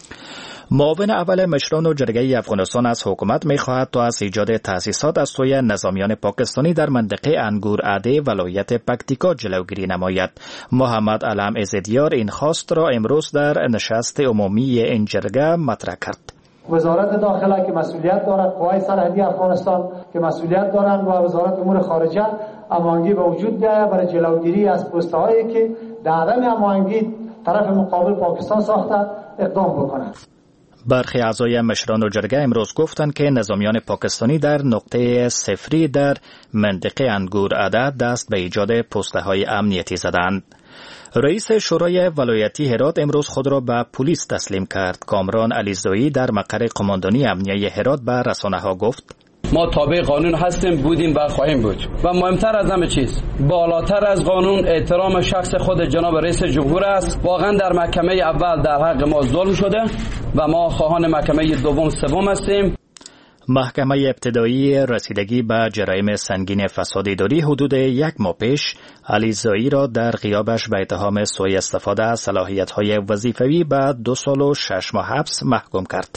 معاون اول مشران و جرگه افغانستان از حکومت می‌خواهد تا از ایجاد تأسیسات از سوی نظامیان پاکستانی در منطقه انگور عده ولایت پکتیکا جلوگیری نماید. محمد علم عزیدیار این خواست را امروز در نشست عمومی این جرگه مطرح کرد. وزارت داخله که مسئولیت دارد، قوای سرحدی افغانستان که مسئولیت دارند و وزارت امور خارجه هماهنگی به وجود بیاید برای جلوگیری از پست‌هایی که در عدم هماهنگی طرف مقابل پاکستان ساخته اقدام بکنند. برخی اعضای مشران و جرگه امروز گفتند که نظامیان پاکستانی در نقطه صفری در منطقه انگور عده دست به ایجاد پست‌های امنیتی زدند. رئیس شورای ولایتی هرات امروز خود را به پلیس تسلیم کرد. کامران علیزایی در مقر قماندانی امنیه هرات به رسانه‌ها گفت: ما تابع قانون هستیم، بودیم و خواهیم بود و مهمتر از همه چیز بالاتر از قانون احترام شخص خود جناب رئیس جمهور است. واقعا در محکمه اول در حق ما ظلم شده و ما خواهان محکمه دوم سوم هستیم. محکمه ابتدایی رسیدگی به جرایم سنگین فساد اداری حدود یک ماه پیش علیزایی را در غیابش به اتهام سوء استفاده از صلاحیت‌های وظیفوی به دو سال و شش ماه حبس محکوم کرد.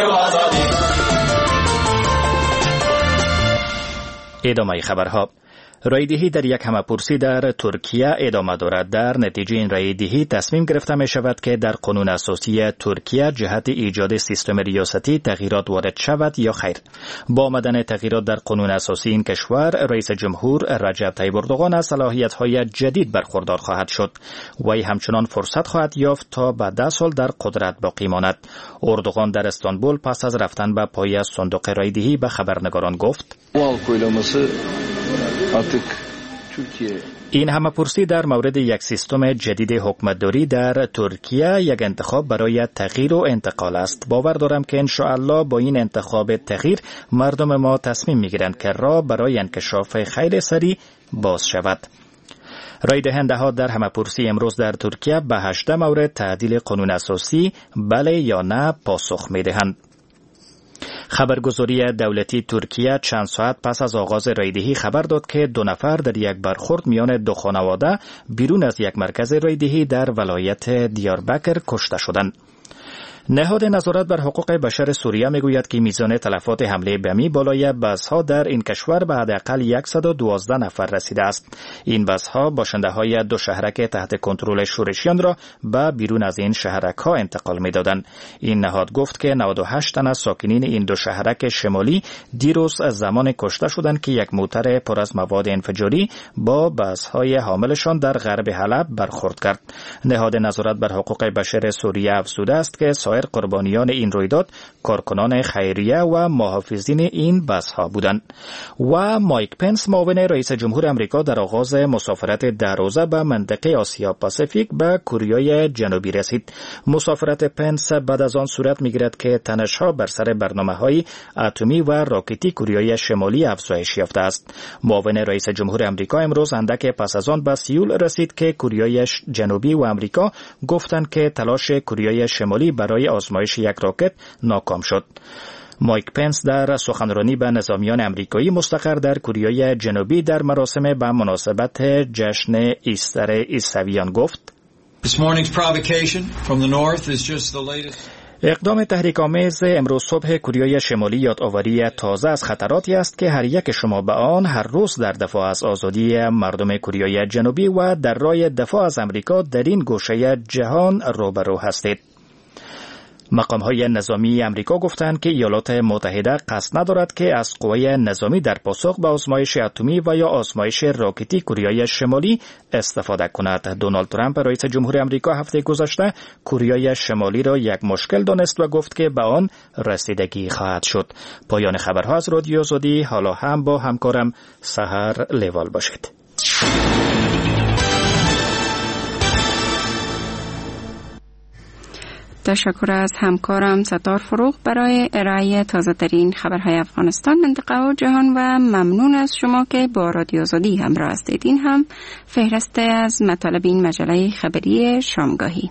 ادامه خبرها. رایدهی در یک همه‌پرسی در ترکیه ادامه دارد. در نتیجه این رایدهی تصمیم گرفته می شود که در قانون اساسی ترکیه جهت ایجاد سیستم ریاستی تغییرات وارد شود یا خیر. با آمدن تغییرات در قانون اساسی این کشور، رئیس جمهور رجب طیب اردوغان از صلاحیت‌های جدید برخوردار خواهد شد. وی همچنان فرصت خواهد یافت تا بعد ده سال در قدرت باقی ماند. اردوغان در استانبول پس از رفتن به پای صندوق رایدهی به خبرنگاران گفت: این همه‌پرسی در مورد یک سیستم جدید حکومتداری در ترکیه یک انتخاب برای تغییر و انتقال است. باور دارم که ان شاء الله با این انتخاب تغییر مردم ما تصمیم می‌گیرند که راه برای انکشاف خیر سریع باز شود. رای دهنده ها در همه‌پرسی امروز در ترکیه به هجده مورد تعدیل قانون اساسی بله یا نه پاسخ می‌دهند. خبرگزاری دولتی ترکیه چند ساعت پس از آغاز رایدهی خبر داد که دو نفر در یک برخورد میان دو خانواده بیرون از یک مرکز رایدهی در ولایت دیاربکر کشته شدند. نهاد نظارت بر حقوق بشر سوریه میگوید که میزان تلفات حمله بمی بالای بسها در این کشور به حداقل صد و دوازده نفر رسیده است. این بسها باشنده‌های دو شهرک تحت کنترل شورشیان را به بیرون از این شهرک‌ها انتقال می‌دادند. این نهاد گفت که نود و هشت تن از ساکنین این دو شهرک شمالی دیروز از زمان کشته شدند که یک موتر پر از مواد انفجاری با بسهای حاملشان در غرب حلب برخورد کرد. نهاد نظارت بر حقوق بشر سوریه افزوده است که قربانیان این رویداد کارکنان خیریه و محافظین این بسها بودند. و مایک پنس معاون رئیس جمهور امریکا در آغاز مسافرت ده روزه به منطقه آسیا پاسیفیک به کوریای جنوبی رسید. مسافرت پنس بعد از آن صورت می‌گیرد که تنش‌ها بر سر برنامه‌های اتمی و راکتی کوریای شمالی افزایش یافته است. معاون رئیس جمهور امریکا امروز اندک پس از آن به سیول رسید که کوریای جنوبی و امریکا گفتند که تلاش کوریای شمالی برای آزمایش یک راکت ناکام شد. مایک پنس در سخنرانی به نظامیان امریکایی مستقر در کوریای جنوبی در مراسم به مناسبت جشن ایستر عیسویان گفت: اقدام تحریک‌آمیز امروز صبح کوریای شمالی یادآوری تازه از خطراتی است که هر یک شما به آن هر روز در دفاع از آزادی مردم کوریای جنوبی و در راه دفاع از امریکا در این گوشه جهان روبرو هستید. مقام‌های نظامی امریکا گفتند که ایالات متحده قصد ندارد که از قوای نظامی در پاسخ به آزمایش اتمی و یا آزمایش راکتی کوریای شمالی استفاده کند. دونالد ترامپ رئیس جمهور امریکا هفته گذشته کوریای شمالی را یک مشکل دانست و گفت که به آن رسیدگی خواهد شد. پایان خبرها از رادیو آزادی. حالا هم با همکارم سحر لیوال باشید. تشکر از همکارم ستار فروغ برای ارائه تازه ترین خبرهای افغانستان، منطقه و جهان و ممنون از شما که با رادیو آزادی همراه هستید. این هم فهرست از مطالب این مجله خبری شامگاهی.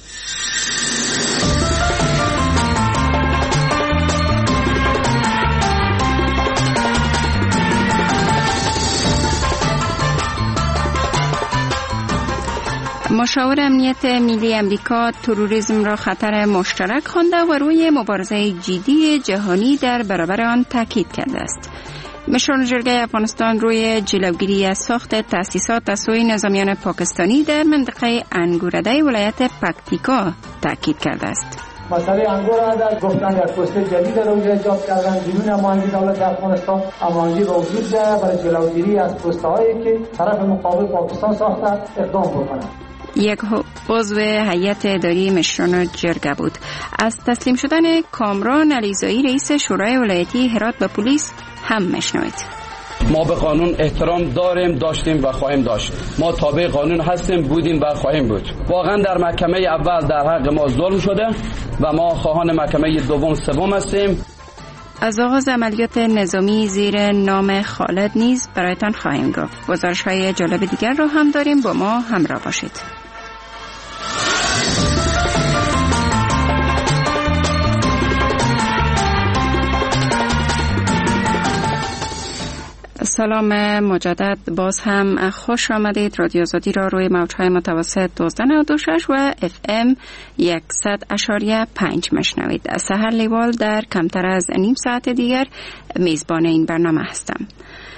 مشاور امنیت ملی امریکا تروریسم را خطر مشترک خوانده و روی مبارزه جدی جهانی در برابر آن تاکید کرده است. مشران جرگه افغانستان روی جلوگیری از ساخت تأسیسات از سوی نظامیان پاکستانی در منطقه انگورده ولایت پکتیکا تاکید کرده است. مسئله انگور را در گفتن یک پست جدید را اونجا ایجاد کردن بیرون امانگی دولت افغانستان امانگی با وجود داره برای جلوگیری از پست‌هایی که طرف مقابل پاکستان ساخته اقدام بکنه. یک عضو هیئت اداری مشران جرگه بود. از تسلیم شدن کامران علیزایی رئیس شورای ولایتی هرات به پلیس هم مشنوید. ما به قانون احترام داریم، داشتیم و خواهیم داشت. ما تابع قانون هستیم، بودیم و خواهیم بود. واقعا در محکمه اول در حق ما ظلم شده و ما خواهان محکمه دوم سوم هستیم. از آغاز عملیات نظامی زیر نام خالد نیز برایتان خواهیم گفت. گزارش‌های جالب دیگر را هم داریم، با ما همراه باشید. سلام مجدد، باز هم خوش آمدید. رادیو آزادی را روی موج‌های متوسط دوازده نود و شش و اف ام صد و پنج مشنوید. سحر لیوال در کمتر از نیم ساعت دیگر میزبان این برنامه هستم.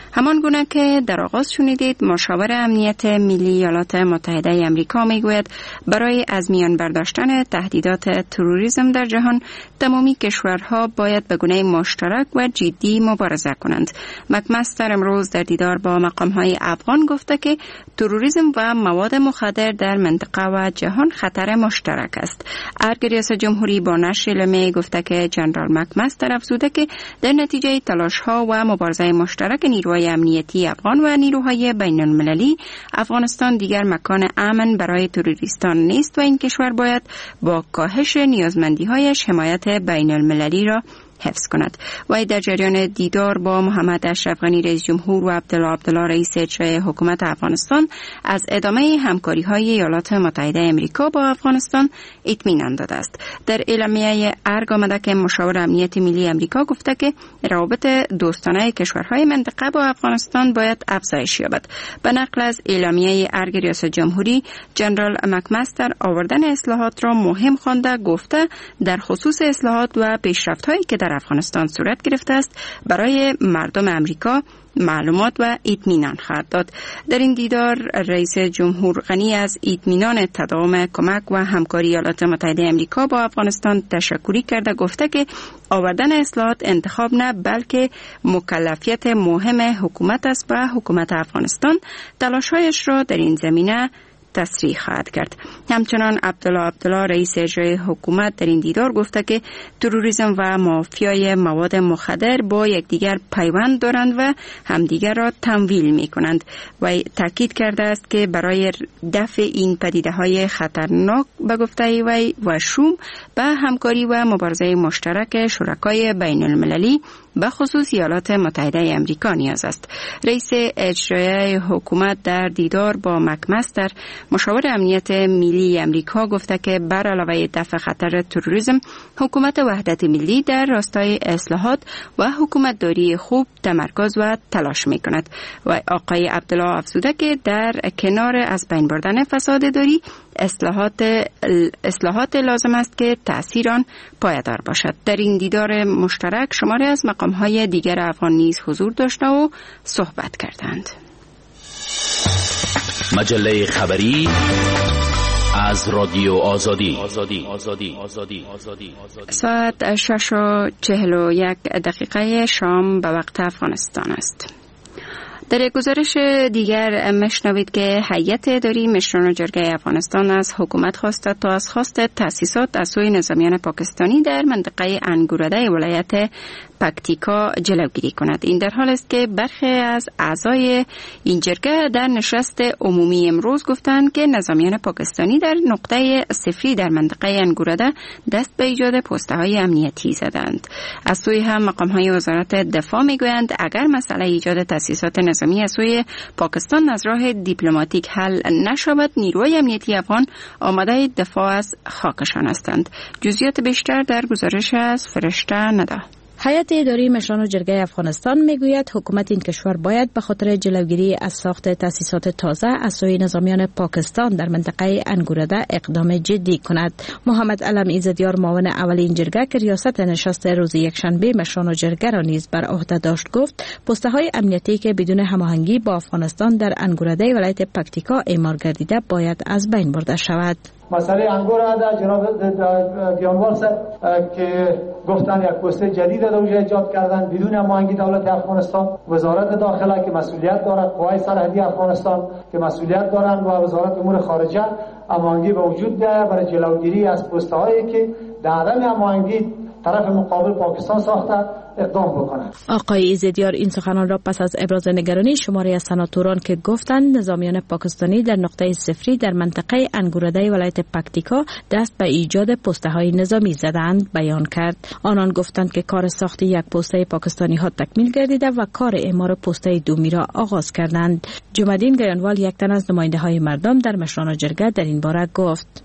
همان گونه که در آغاز شنیدید، مشاور امنیت ملی ایالات متحده آمریکا میگوید برای از میان برداشتن تهدیدات تروریسم در جهان تمامی کشورها باید به گونه مشترک و جدی مبارزه کنند. مکمستر امروز در دیدار با مقام‌های افغان گفته که تروریسم و مواد مخدر در منطقه و جهان خطر مشترک است. ارگ ریاست جمهوری با نشر اعلامیه گفته که جنرال مکمستر افزوده که در نتیجه تلاش‌ها و مبارزه مشترک نیروهای امنیتی افغان و نیروهای بین المللی، افغانستان دیگر مکان امن برای تروریستان نیست و این کشور باید با کاهش نیازمندی‌هایش حمایت بین المللی را حفظ کند. و در جریان دیدار با محمد اشرف غنی رئیس جمهور و عبدالله عبدالله رئیس اجرایی حکومت افغانستان از ادامه همکاری‌های ایالات متحده آمریکا با افغانستان اطمینان داده است. در اعلامیه ارگ آمده که مشاور امنیت ملی آمریکا گفته که روابط دوستانه کشورهای منطقه با افغانستان باید افزایش یابد. به نقل از اعلامیه ارگ ریاست جمهوری، جنرال مکمستر آوردن اصلاحات را مهم خوانده گفته در خصوص اصلاحات و پیشرفت‌هایی که در افغانستان صورت گرفته است برای مردم امریکا معلومات و اطمینان خواهد داد. در این دیدار رئیس جمهور غنی از اطمینان تداوم کمک و همکاری ایالات متحده آمریکا با افغانستان تشکری کرده گفته که آوردن اصلاحات انتخاب نه بلکه مکلفیت مهم حکومت است و حکومت افغانستان تلاش‌هایش را در این زمینه تصریح خواهد کرد. همچنان عبدالله عبدالله رئیس اجرایی حکومت در این دیدار گفته که تروریسم و مافیای مواد مخدر با یکدیگر پیوند دارند و همدیگر را تمویل می کنند و تاکید کرده است که برای دفع این پدیده‌های خطرناک به گفته وی و شوم به همکاری و مبارزه مشترک شرکای بین المللی به خصوص ایالات متحده آمریکا نیاز است. رئیس اجرایی حکومت در دیدار با مکمستر مشاور امنیت ملی آمریکا گفته که بر علاوه دفع خطر تروریسم، حکومت وحدت ملی در راستای اصلاحات و حکومت داری خوب تمرکز و تلاش می کند. و آقای عبدالله افزوده که در کنار از بین بردن فساد داری، اصلاحات اصلاحات لازم است که تأثیر آن پایدار باشد. در این دیدار مشترک شماری از مقام‌های دیگر افغان نیز حضور داشته و صحبت کردند. مجله خبری از رادیو آزادی. ساعت شش و چهل و یک دقیقه شام به وقت افغانستان است. در یک گزارش دیگر مشنوید که هیئت اداری مشران جرگه افغانستان از حکومت خواسته تا از خواست تأسیسات از سوی نظامیان پاکستانی در منطقه انگورده ولایت پکتیکا جلوگیری کند. این در حال است که برخی از اعضای این جرگه در نشست عمومی امروز گفتند که نظامیان پاکستانی در نقطه صفری در منطقه انگورده دست به ایجاد پست‌های امنیتی زدند. از سوی هم مقام‌های وزارت دفاع میگویند اگر مسئله ایجاد تأسیسات نظامی از سوی پاکستان از راه دیپلماتیک حل نشود، نیروهای امنیتی افغان آماده دفاع از خاکشان هستند. جزئیات بیشتر در گزارش از فرشته ندا. هیئت اداری مشران جرگه افغانستان میگوید حکومت این کشور باید به خاطر جلوگیری از ساخت تأسیسات تازه از سوی نظامیان پاکستان در منطقه انگورده اقدام جدی کند. محمد علم ایزدیار معاون اول این جرگه که ریاست نشست روز یکشنبه مشران جرگه را نیز بر عهده داشت گفت پست‌های امنیتی که بدون هماهنگی با افغانستان در انگورده ولایت پکتیکا اعمار گردیده باید از بین برده شود. مسئله انگور در جناب بیانوار صاحب که گفتن یک پست جدید در اونجا ایجاد کردن بدون هماهنگی دولت افغانستان، وزارت داخله که مسئولیت دارد، قوای سرحدی افغانستان که مسئولیت دارند و وزارت امور خارجه هماهنگی به وجود بیاید برای جلوگیری از پست‌هایی که در عدم هماهنگی طرف مقابل پاکستان ساخته اقدام بکنند. آقای ایزدیار این سخنان را پس از ابراز نگرانی شماری از سناتوران که گفتند نظامیان پاکستانی در نقطه صفری در منطقه انگورده ولایت پکتیکا دست به ایجاد پست‌های نظامی زدند بیان کرد. آنان گفتند که کار ساخت یک پسته پاکستانی ها تکمیل گردیده و کار اعمار پسته دومی را آغاز کردند. جمع‌الدین گیانوال یک تن از نماینده های مردم در مشران جرگه در این باره گفت: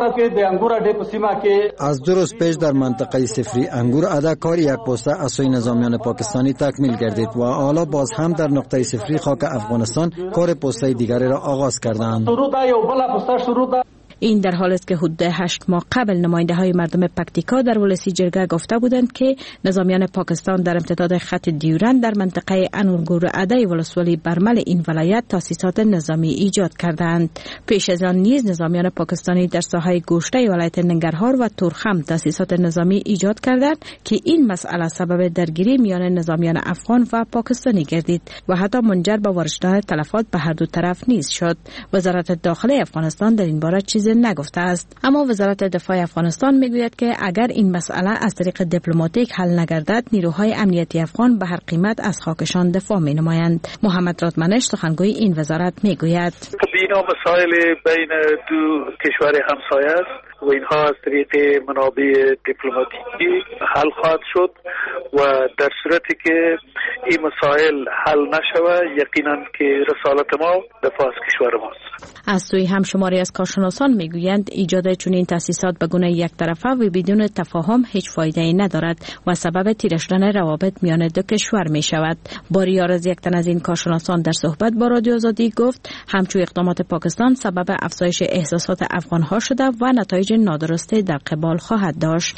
از دو روز پیش در منطقه صفری انگور ادا کار یک پسته از سوی نظامیان پاکستانی تکمیل گردید و حالا باز هم در نقطه صفری خاک افغانستان کار پسته دیگری را آغاز کردند. این در حالی است که حدود هشت ماه قبل نماینده های مردم پکتیکا در ولسی جرگه گفته بودند که نظامیان پاکستان در امتداد خط دیورند در منطقه انورگور عده ولسوالی برمل این ولایت تاسیسات نظامی ایجاد کردند. پیش از آن نیز نظامیان پاکستانی در ساحه گوشته ولایت ننگرهار و تورخم تاسیسات نظامی ایجاد کردند که این مسئله سبب درگیری میان نظامیان افغان و پاکستانی گردید و حتی منجر به وارد شدن تلفات به هر دو طرف نیز شد. وزارت داخلی افغانستان در این باره چیزی نگفته است، اما وزارت دفاع افغانستان میگوید که اگر این مسئله از طریق دیپلماتیک حل نگردد نیروهای امنیتی افغان به هر قیمت از خاکشان دفاع می‌نمایند. محمد رادمنش سخنگوی این وزارت میگوید اینا مسائل بین دو کشور همسایه است و اینها از طریق منابع دیپلماتیکی حل خواهد شد و در صورتی که این مسائل حل نشود یقینا که رسالت ما دفاع از کشور ماست. از سوی هم شماری از کارشناسان میگویند ایجاد چنین تأسیسات به گونه یک طرفه و بدون تفاهم هیچ فایده‌ای ندارد و سبب تیره شدن روابط میان دو کشور می شود. باریار از یک تن از این کارشناسان در صحبت با رادیو آزادی گفت همچون اقدامات پاکستان سبب افزایش احساسات افغان‌ها شده و نتایج نادرسته در قبال خواهد داشت.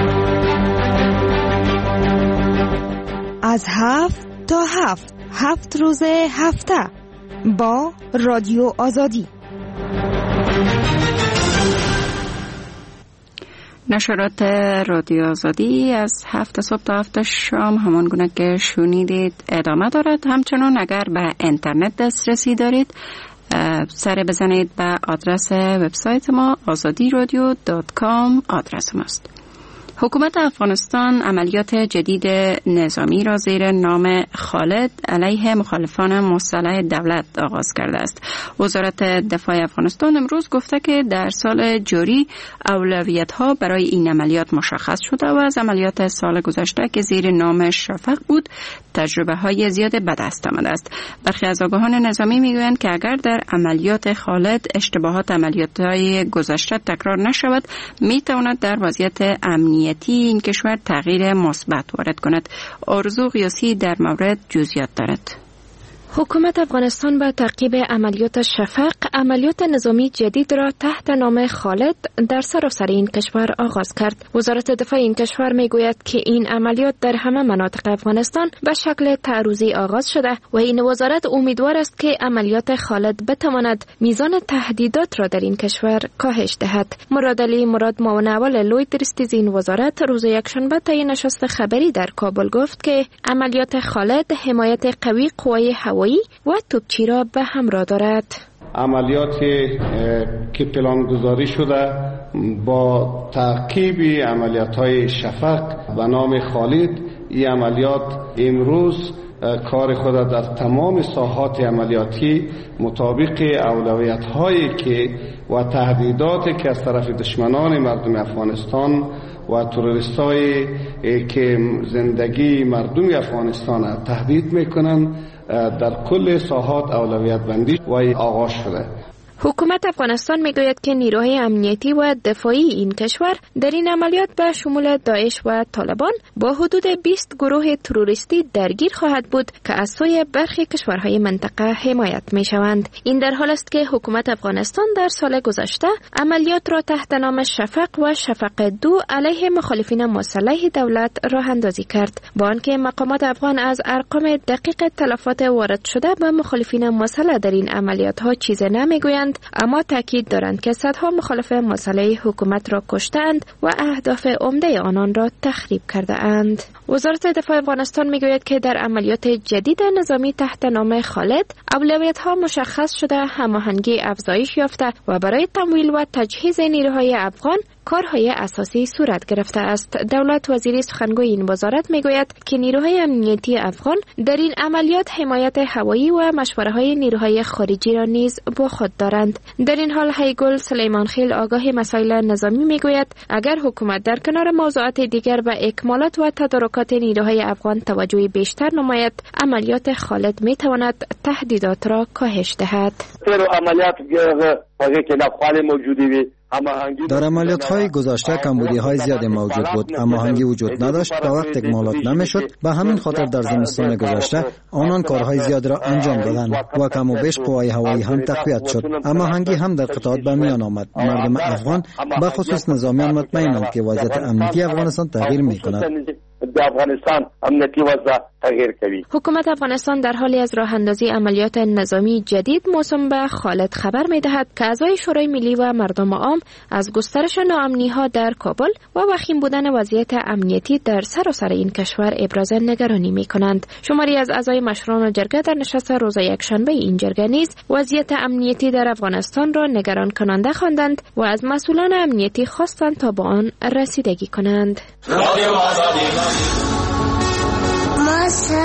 از هفت تا هفت هفت روز هفته با رادیو آزادی. نشرات رادیو آزادی از هفت صبح تا هفت شام همان گونه که شنیدید ادامه دارد. همچنان اگر به اینترنت دسترسی دارید سر بزنید به آدرس وبسایت ما آزادی رادیو دات کام آدرس ماست. حکومت افغانستان عملیات جدید نظامی را زیر نام خالد علیه مخالفان مسلح دولت آغاز کرده است. وزارت دفاع افغانستان امروز گفته که در سال جاری اولویت‌ها برای این عملیات مشخص شده و از عملیات سال گذشته که زیر نام شفق بود تجربه های زیاد به دست آمده است. برخی از آگاهان نظامی میگویند که اگر در عملیات خالد اشتباهات عملیات‌های گذشته تکرار نشود میتواند در وضعیت امنیتی این کشور تغییر مثبت وارد کند. آرزو قیاسی در مورد جزئیات دارد. حکومت افغانستان به تعقیب عملیات شفق عملیات نظامی جدید را تحت نام خالد در سراسر این کشور آغاز کرد. وزارت دفاع این کشور میگوید که این عملیات در همه مناطق افغانستان به شکل تعرضی آغاز شده و این وزارت امیدوار است که عملیات خالد بتواند میزان تهدیدات را در این کشور کاهش دهد. مراد علی مراد معاون اول لوی درستیز این وزارت روز یکشنبه طی نشست خبری در کابل گفت که عملیات خالد حمایت قوی قوای هوایی و توپچی را به همراه دارد. عملیات که پلانگذاری شده با تعقیب عملیات های شفق و نام خالد، این عملیات امروز کار خود در تمام ساحات عملیاتی مطابق اولویت هایی که و تهدیداتی که از طرف دشمنان مردم افغانستان و تروریست هایی که زندگی مردم افغانستان تهدید میکنند در کل ساحات اولویت بندی و آغاز شده. حکومت افغانستان میگوید که نیروهای امنیتی و دفاعی این کشور در این عملیات به شمول داعش و طالبان با حدود بیست گروه تروریستی درگیر خواهد بود که از سوی برخی کشورهای منطقه حمایت میشوند. این در حال است که حکومت افغانستان در سال گذشته عملیات را تحت نام شفق و شفق دو علیه مخالفین مسلح دولت راه اندازی کرد، با آنکه مقامات افغان از ارقام دقیق تلفات وارد شده به مخالفین مسلح در این عملیات ها چیزی نمیگویند، اما تاکید دارند که صدها مخالف مسلح حکومت را کشتند و اهداف عمده آنان را تخریب کرده اند. وزارت دفاع افغانستان میگوید که در عملیات جدید نظامی تحت نام خالد اولویت‌ها مشخص شده، هماهنگی افزایش یافته و برای تمویل و تجهیز نیروهای افغان کارهای اساسی صورت گرفته است. دولت وزیری سخنگوی این وزارت میگوید که نیروهای امنیتی افغان در این عملیات حمایت هوایی و مشوره‌های نیروهای خارجی را نیز با خود دارند. در این حال هیگل سلیمان خیل آگاه مسائل نظامی میگوید اگر حکومت در کنار موضوعات دیگر به اکمالات و تدارکات نیروهای افغان توجه بیشتر نماید، عملیات خالد میتواند تهدیدات را کاهش دهد. عملیات واقعی که افغان موجودی در عملیات‌های گذشته کمبودی‌های زیادی موجود بود، هماهنگی وجود نداشت و وقت اکمالات نمی‌شد. به همین خاطر در زمستان گذشته آنان کارهای زیاد را انجام دادند و کم و بیش قوای هوایی هم تقویت شد. هماهنگی هم در قطعات به میان آمد. مردم افغان به خصوص نظامیان مطمئنند که وضعیت امنیتی افغانستان تغییر می‌کند. د افغانستان امنیتی وضع تغییر کوي. حکومت افغانستان در حالی از راه اندازی عملیات نظامی جدید موسوم به خالد خبر می‌دهد که اعضای شورای ملی و مردم عام از گسترش ناامنی‌ها در کابل و وخیم بودن وضعیت امنیتی در سراسر این کشور ابراز نگرانی می‌کنند. شماری از اعضای مشوران جرگه در نشست روز یکشنبه این جرگه نیز وضعیت امنیتی در افغانستان را نگران کننده خواندند و از مسئولان امنیتی خواستند تا به آن رسیدگی کنند. ما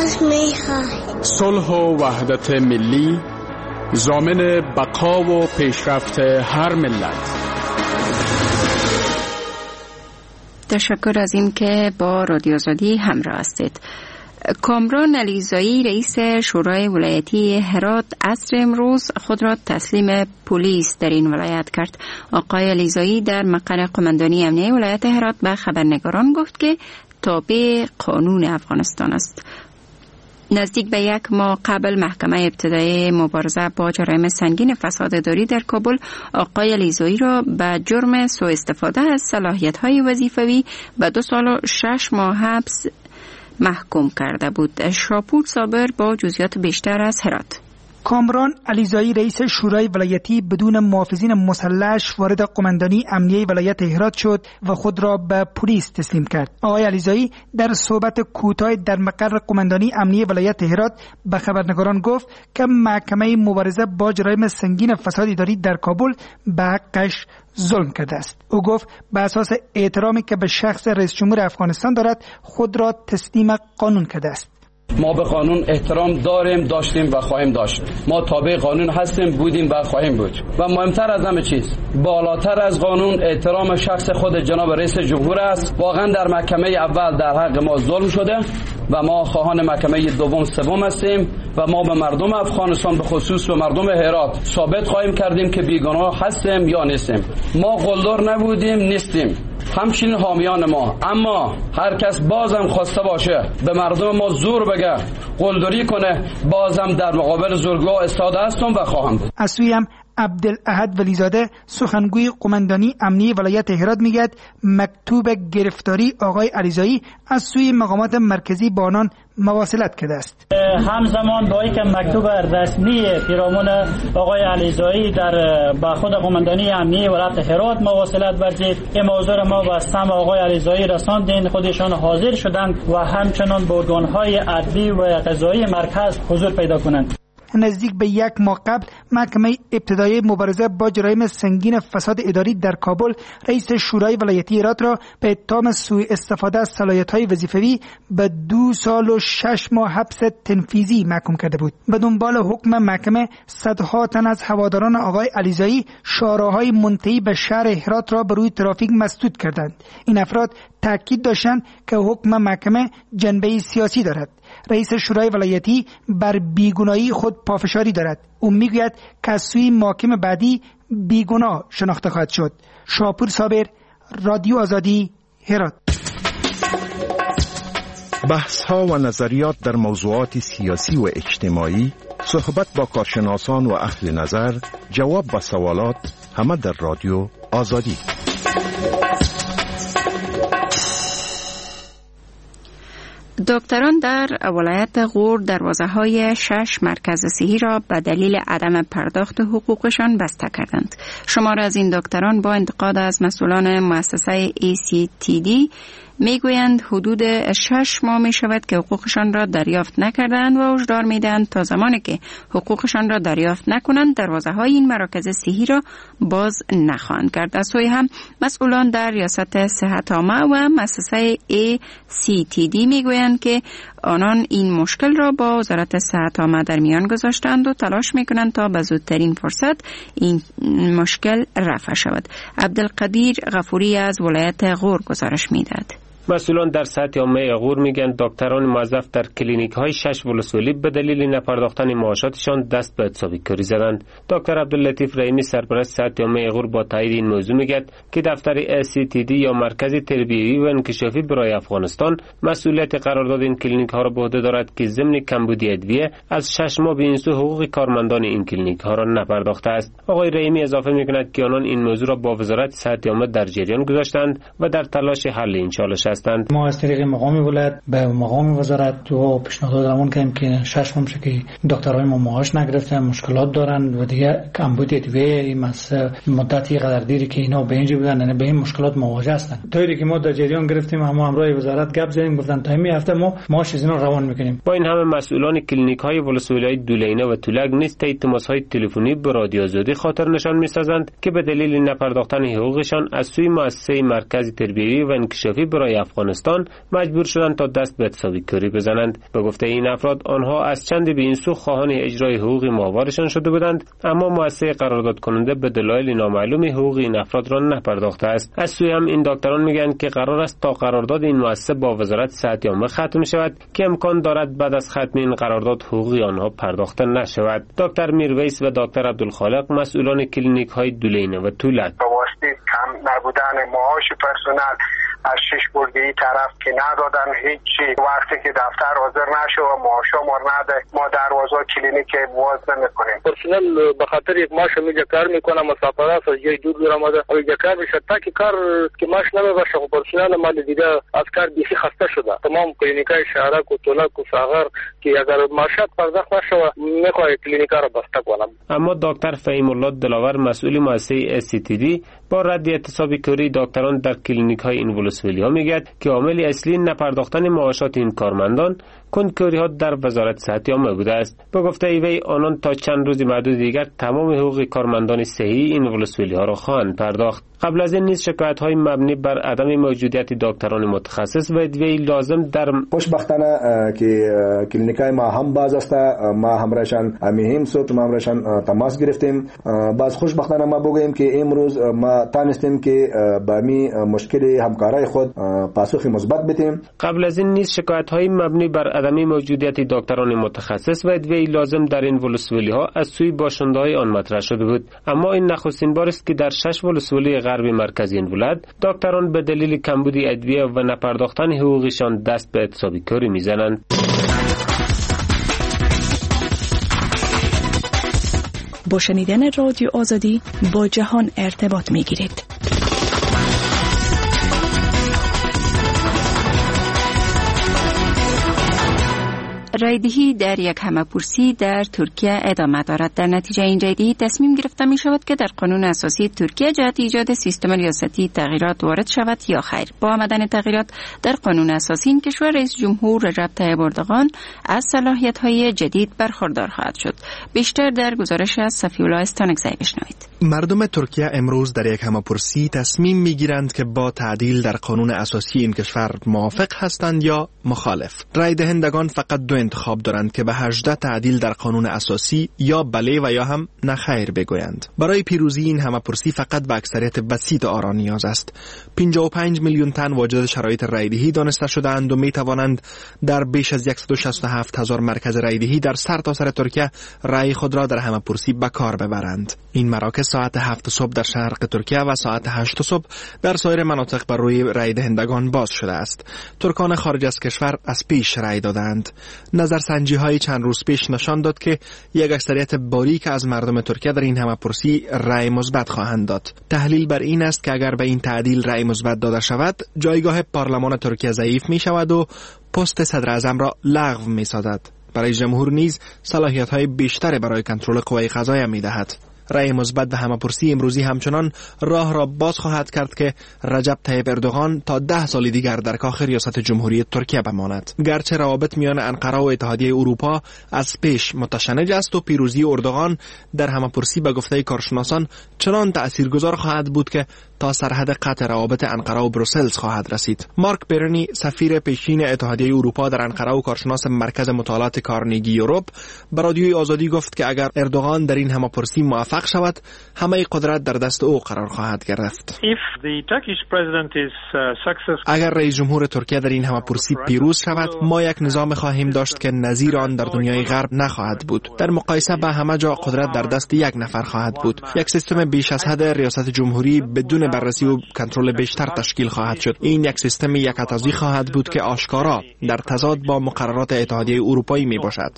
صلح و وحدت ملی ضامن بقا و پیشرفت هر ملت. تشکر از این که با رادیو آزادی همراه هستید. کامران علیزایی رئیس شورای ولایتی هرات عصر امروز خود را تسلیم پلیس در این ولایت کرد. آقای علیزایی در مقر قماندانی امنیه ولایت هرات به خبرنگاران گفت که تابع قانون افغانستان است. نزدیک به یک ماه قبل محکمه ابتدایی مبارزه با جرایم سنگین فساد اداری در کابل آقای علیزایی را به جرم سوء استفاده از صلاحیت‌های وظیفوی به دو سال و شش ماه حبس محکوم کرده بود. شاپور صابر با جزئیات بیشتر از هرات. کامران علیزایی رئیس شورای ولایتی بدون محافظین مسلح وارد قماندانی امنیه ولایت هرات شد و خود را به پلیس تسلیم کرد. آقای علیزایی در صحبت کوتاه در مقر قماندانی امنیه ولایت هرات به خبرنگاران گفت که محکمه مبارزه با جرایم سنگین فساد اداری در کابل به حقش ظلم کرده است. او گفت به اساس احترامی که به شخص رئیس جمهور افغانستان دارد خود را تسلیم قانون کرده است. ما به قانون احترام داریم، داشتیم و خواهیم داشت. ما تابع قانون هستیم، بودیم و خواهیم بود. و مهمتر از همه چیز، بالاتر از قانون احترام شخص خود جناب رئیس جمهور است. واقعا در محکمه اول در حق ما ظلم شده و ما خواهان محکمه دوم سوم هستیم و ما به مردم افغانستان به خصوص به مردم هرات ثابت خواهیم کردیم که بیگناه هستیم یا نیستیم. ما قلدر نبودیم، نیستیم. همچنین حامیان ما، اما هر کس بازم خواسته باشه به مردم ما زور بگه، قلدری کنه، بازم در مقابل زورگاه ایستاده هستم و خواهم بود. از سوی هم عبدالاحد ولیزاده سخنگوی قماندانی امنیه ولایت هرات میگه مکتوب گرفتاری آقای علیزایی از سوی مقامات مرکزی با آنان مواصلت کرده است. همزمان با اینکه مکتوب رسمی پیرامون آقای علیزایی در با خود قماندانی امنیه ولایت هرات مواصلت ورزید، این موضوع ما با سم آقای علیزایی رساندین، خودشان حاضر شدند و همچنان به ارگان‌های عدلی و قضایی مرکز حضور پیدا کنند. نزدیک به یک ماه قبل محکمه ابتدایی مبارزه با جرایم سنگین فساد اداری در کابل رئیس شورای ولایتی هرات را به اتهام سوء استفاده از صلاحیت‌های وظیفوی به دو سال و شش ماه حبس تنفیذی محکوم کرده بود. به دنبال حکم محکمه صدها تن از هواداران آقای علیزایی شاهراهای منتهی به شهر هرات را به روی ترافیک مسدود کردند. این افراد تاکید داشتند که حکم محکمه جنبه سیاسی دارد. رئیس شورای ولایتی بر بیگناهی خود پافشاری دارد. او میگوید که از سوی محاکم بعدی بیگناه شناخته خواهد شد. شاپور صابر، رادیو آزادی، هرات. بحث ها و نظریات در موضوعات سیاسی و اجتماعی، صحبت با کارشناسان و اهل نظر، جواب به سوالات، همه در رادیو آزادی. دکتران در ولایت غور دروازه‌های شش مرکز صحی را به دلیل عدم پرداخت حقوقشان بسته کردند. شمار از این دکتران با انتقاد از مسئولان مؤسسه ای سی تی دی میگویند حدود شش ماه می شود که حقوقشان را دریافت نکردند و هشدار میدهند تا زمانی که حقوقشان را دریافت نکنند دروازه های این مراکز صحی را باز نخواهند کرد. از سوی هم مسئولان در ریاست صحت عامه و مؤسسه ای سی تی دی میگویند که آنان این مشکل را با وزارت صحت عامه در میان گذاشتند و تلاش میکنند تا به زودترین فرصت این مشکل رفع شود. عبدالقدیر غفوری از ولایت غور گزارش میدهد. مسئولان در سطح عامه اغور میگن دکتران موظف در کلینیک های شش ولسوالی به دلیل نپرداختن معاشاتشان دست به حسابی کاری زدند. دکتر عبداللطیف رحیمی سرپرست سطح عامه اغور با تایید این موضوع میگه که دفتر اس سی تی دی یا مرکز تربیوی و انکشافی برای افغانستان مسئولیت قرارداد این کلینیک ها را به عهده دارد که ضمن کمبودی ادویه از شش ماه به این سو حقوق کارمندان این کلینیک ها را نپرداخته است. آقای رحیمی اضافه میکند که آنان این موضوع را با وزارت صحت عامه در جریان گذاشتند و در تلاش حل این چالش هستند. ما از طریق مقام ولایت به مقام وزارت تو پیشنهاد درمون کردیم که شش ماه که دکترای ما معاش نگرفتن، مشکلات دارند و دیگه کمبود ادویه این مدتی قدر دیری که اینا به اینجا بودن، یعنی به این مشکلات مواجه هستند. طوری که ما در جریان گرفتیم، اما همراه وزارت گپ زدیم، گفتن تا همین هفته ما معاش اینا روان میکنیم. با این همه مسئولان کلینیک های ولسوالی دولینه و تولک نیز طی تماس های تلفنی به رادیو آزادی خاطر نشان میسازند که به دلیل نپرداختن حقوقشان از سوی مؤسسه مرکز تربیوی و انکشافی برای افغانستان مجبور شدند تا دست به حسابی کاری بزنند. به گفته این افراد، آنها از چند به این سو خواهان اجرای حقوق ماهوارشان شده بودند، اما مؤسسه قرارداد کننده به دلایل نامعلوم حقوق این افراد را نپرداخته است. از سوی هم این دکتران میگن که قرار است تا قرارداد این مؤسسه با وزارت صحت عامه ختم شود که امکان دارد بعد از ختم این قرارداد حقوق آنها پرداخته نشود. دکتر میرویس و دکتر عبدالخالق مسئولان کلینیک های دولینه و تولک با واسطه کم نبودن معاش پرسنل از شش بردگی طرف که ندادن هیچی، وقتی که دفتر حاضر نشه و معاشا ما نده، ما دروازه کلینیک باز نمیکنیم. پرسنل به خاطر یک معاش میگه کار میکنه، مسافر است، از جای دور دور آمده و یک کار میشه تا که کار که معاش نمیبشه. خب پرسنل مال دیگه از کار بیخی خسته شده. تمام کلینیکای شهرک و تولک و ساغر که اگر معاشات پرداخت نشه میخواد کلینیکا رو بسته کنم. اما دکتر فهیم الله دلاور مسئول مؤسسه اس سی تی دی با رد اعتصاب کاری دکتران در کلینیک های این ولسوالی ها میگه که عامل اصلی نپرداختن معاشات این کارمندان کنکوری ها در وزارت صحت عامه بوده است. به گفته ایوی آنان تا چند روز معدود دیگر تمام حقوق کارمندان صحی این ولسوالی ها را خواهند پرداخت. قبل از این نیز شکایت های مبنی بر عدم موجودیت دکتران متخصص و ادویه لازم در خوشبختانه که کلینیکای ما هم باز است، ما همراهشان مهم شد، ما همراهشان تماس گرفتیم. باز خوشبختانه ما بگوییم که امروز ما تانستیم که با می مشکل همکارای خود پاسخ مثبت بدیم. قبل از این نیز شکایت های مبنی بر عدم موجودیت دکتران متخصص و ادویه لازم در این ولسوالی ها از سوی باشنده های آن مطرح شده بود، اما این نخستین بار است که در شش ولسوالی غربی مرکزی این ولایت دکتران به دلیل کمبود ادویه و نپرداختن حقوقشان دست به اعتصاب کاری میزنند. با شنیدن رادیو آزادی با جهان ارتباط میگیرید. رایدهی در یک همه‌پرسی در ترکیه ادامه دارد. در نتیجه این رایدهی تصمیم گرفته می شود که در قانون اساسی ترکیه جهت ایجاد سیستم ریاستی تغییرات وارد شود یا خیر. با آمدن تغییرات در قانون اساسی این کشور، رئیس جمهور رجب طیب اردوغان از صلاحیت‌های جدید برخوردار خواهد شد. بیشتر در گزارش از صفی‌الله استانکزی بشنوید. مردم ترکیه امروز در یک همه‌پرسی تصمیم می‌گیرند که با تعدیل در قانون اساسی این کشور موافق هستند یا مخالف. رای دهندگان فقط دو انتخاب دارند که به هجده تعدیل در قانون اساسی یا بله و یا هم نخیر بگویند. برای پیروزی این همه‌پرسی فقط به اکثریت بسیط آرا نیاز است. پنجاه و پنج میلیون تن واجد شرایط رایدهی دانسته شده‌اند و می توانند در بیش از صد و شصت و هفت هزار مرکز رایدهی در سرتاسر ترکیه رای خود را در همه‌پرسی به کار ببرند. این مراکز ساعت هفت صبح در شرق ترکیه و ساعت هشت صبح در سایر مناطق بر روی رای دهندگان باز شده است. ترکان خارج از کشور از پیش رای دادند. نظرسنجی های چند روز پیش نشان داد که یک اکثریت باریک از مردم ترکیه در این همه‌پرسی رای مثبت خواهند داد. تحلیل بر این است که اگر به این تعدیل رای مثبت داده شود، جایگاه پارلمان ترکیه ضعیف می شود و پست صدر اعظم را لغو می سازد. برای جمهور نیز صلاحیت های بیشتر برای کنترل قوای قضاییه می دهد. رای مثبت به همه‌پرسی امروزی همچنان راه را باز خواهد کرد که رجب طیب اردوغان تا ده سال دیگر در کاخ ریاست جمهوری ترکیه بماند. گرچه روابط میان انقره و اتحادیه اروپا از پیش متشنج است و پیروزی اردوغان در همه‌پرسی به گفته کارشناسان چنان تأثیرگذار خواهد بود که تا سرحد قطع روابط انقره و بروسلز خواهد رسید. مارک برنی سفیر پیشین اتحادیه اروپا در انقره و کارشناس مرکز مطالعات کارنگی یوروپ به رادیوی آزادی گفت که اگر اردوغان در این همه‌پرسی موفق شود، همه قدرت در دست او قرار خواهد گرفت. اگر رئیس جمهور ترکیه در این همه‌پرسی پیروز شود، ما یک نظام خواهیم داشت که نظیر آن در دنیای غرب نخواهد بود. در مقایسه با همه جا قدرت در دست یک نفر خواهد بود. یک سیستم بیش از حد ریاست جمهوری بدون بررسی و کنترل بیشتر تشکیل خواهد شد. این یک سیستم یکتازی خواهد بود که آشکارا در تضاد با مقررات اتحادیه اروپایی می باشد.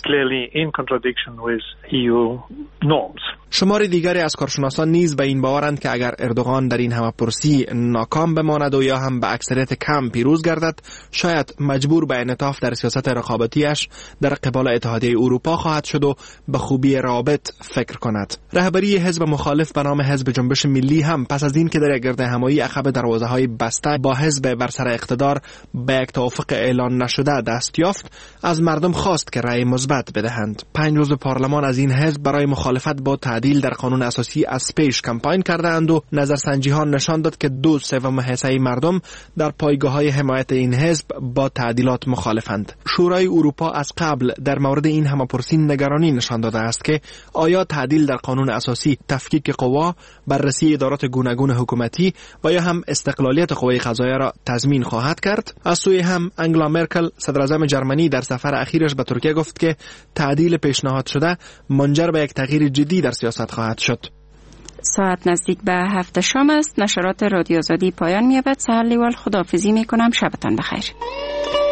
شمار دیگری از کارشناسان نیز به این باورند که اگر اردوغان در این همه‌پرسی ناکام بماند و یا هم به اکثریت کم پیروز گردد، شاید مجبور به انعطاف در سیاست رقابتیش در قبال اتحادیه اروپا خواهد شد و به خوبی روابط فکر کند. رهبری حزب مخالف به نام حزب جنبش ملی هم پس از این که در گرد همایی عقب دروازه‌های بسته با حزب بر سر اقتدار به یک توافق اعلان نشده دست یافت، از مردم خواست که رأی مثبت بدهند. پنج عضو پارلمان از این حزب برای مخالفت با تعدیل در قانون اساسی از پیش کمپاین کردند و نظرسنجی‌ها نشان داد که دو سوم حصه مردم در پایگاه‌های حمایت این حزب با تعدیلات مخالفند. شورای اروپا از قبل در مورد این همه‌پرسی نگرانی نشان داده است که آیا تعدیل در قانون اساسی تفکیک قوا، بررسی ادارات گوناگون حکومتی و یا هم استقلالیت قوه قضاییه را تضمین خواهد کرد. از سوی هم انگلا مرکل صدراعظم جرمنی در سفر اخیرش به ترکیه گفت که تعدیل پیشنهاد شده منجر به یک تغییر جدی در سیاست خواهد شد. ساعت نزدیک به هفت شام است. نشرات رادیو آزادی پایان می‌یابد. سهر لیوال خداحافظی می‌کنم. شبتان بخیر.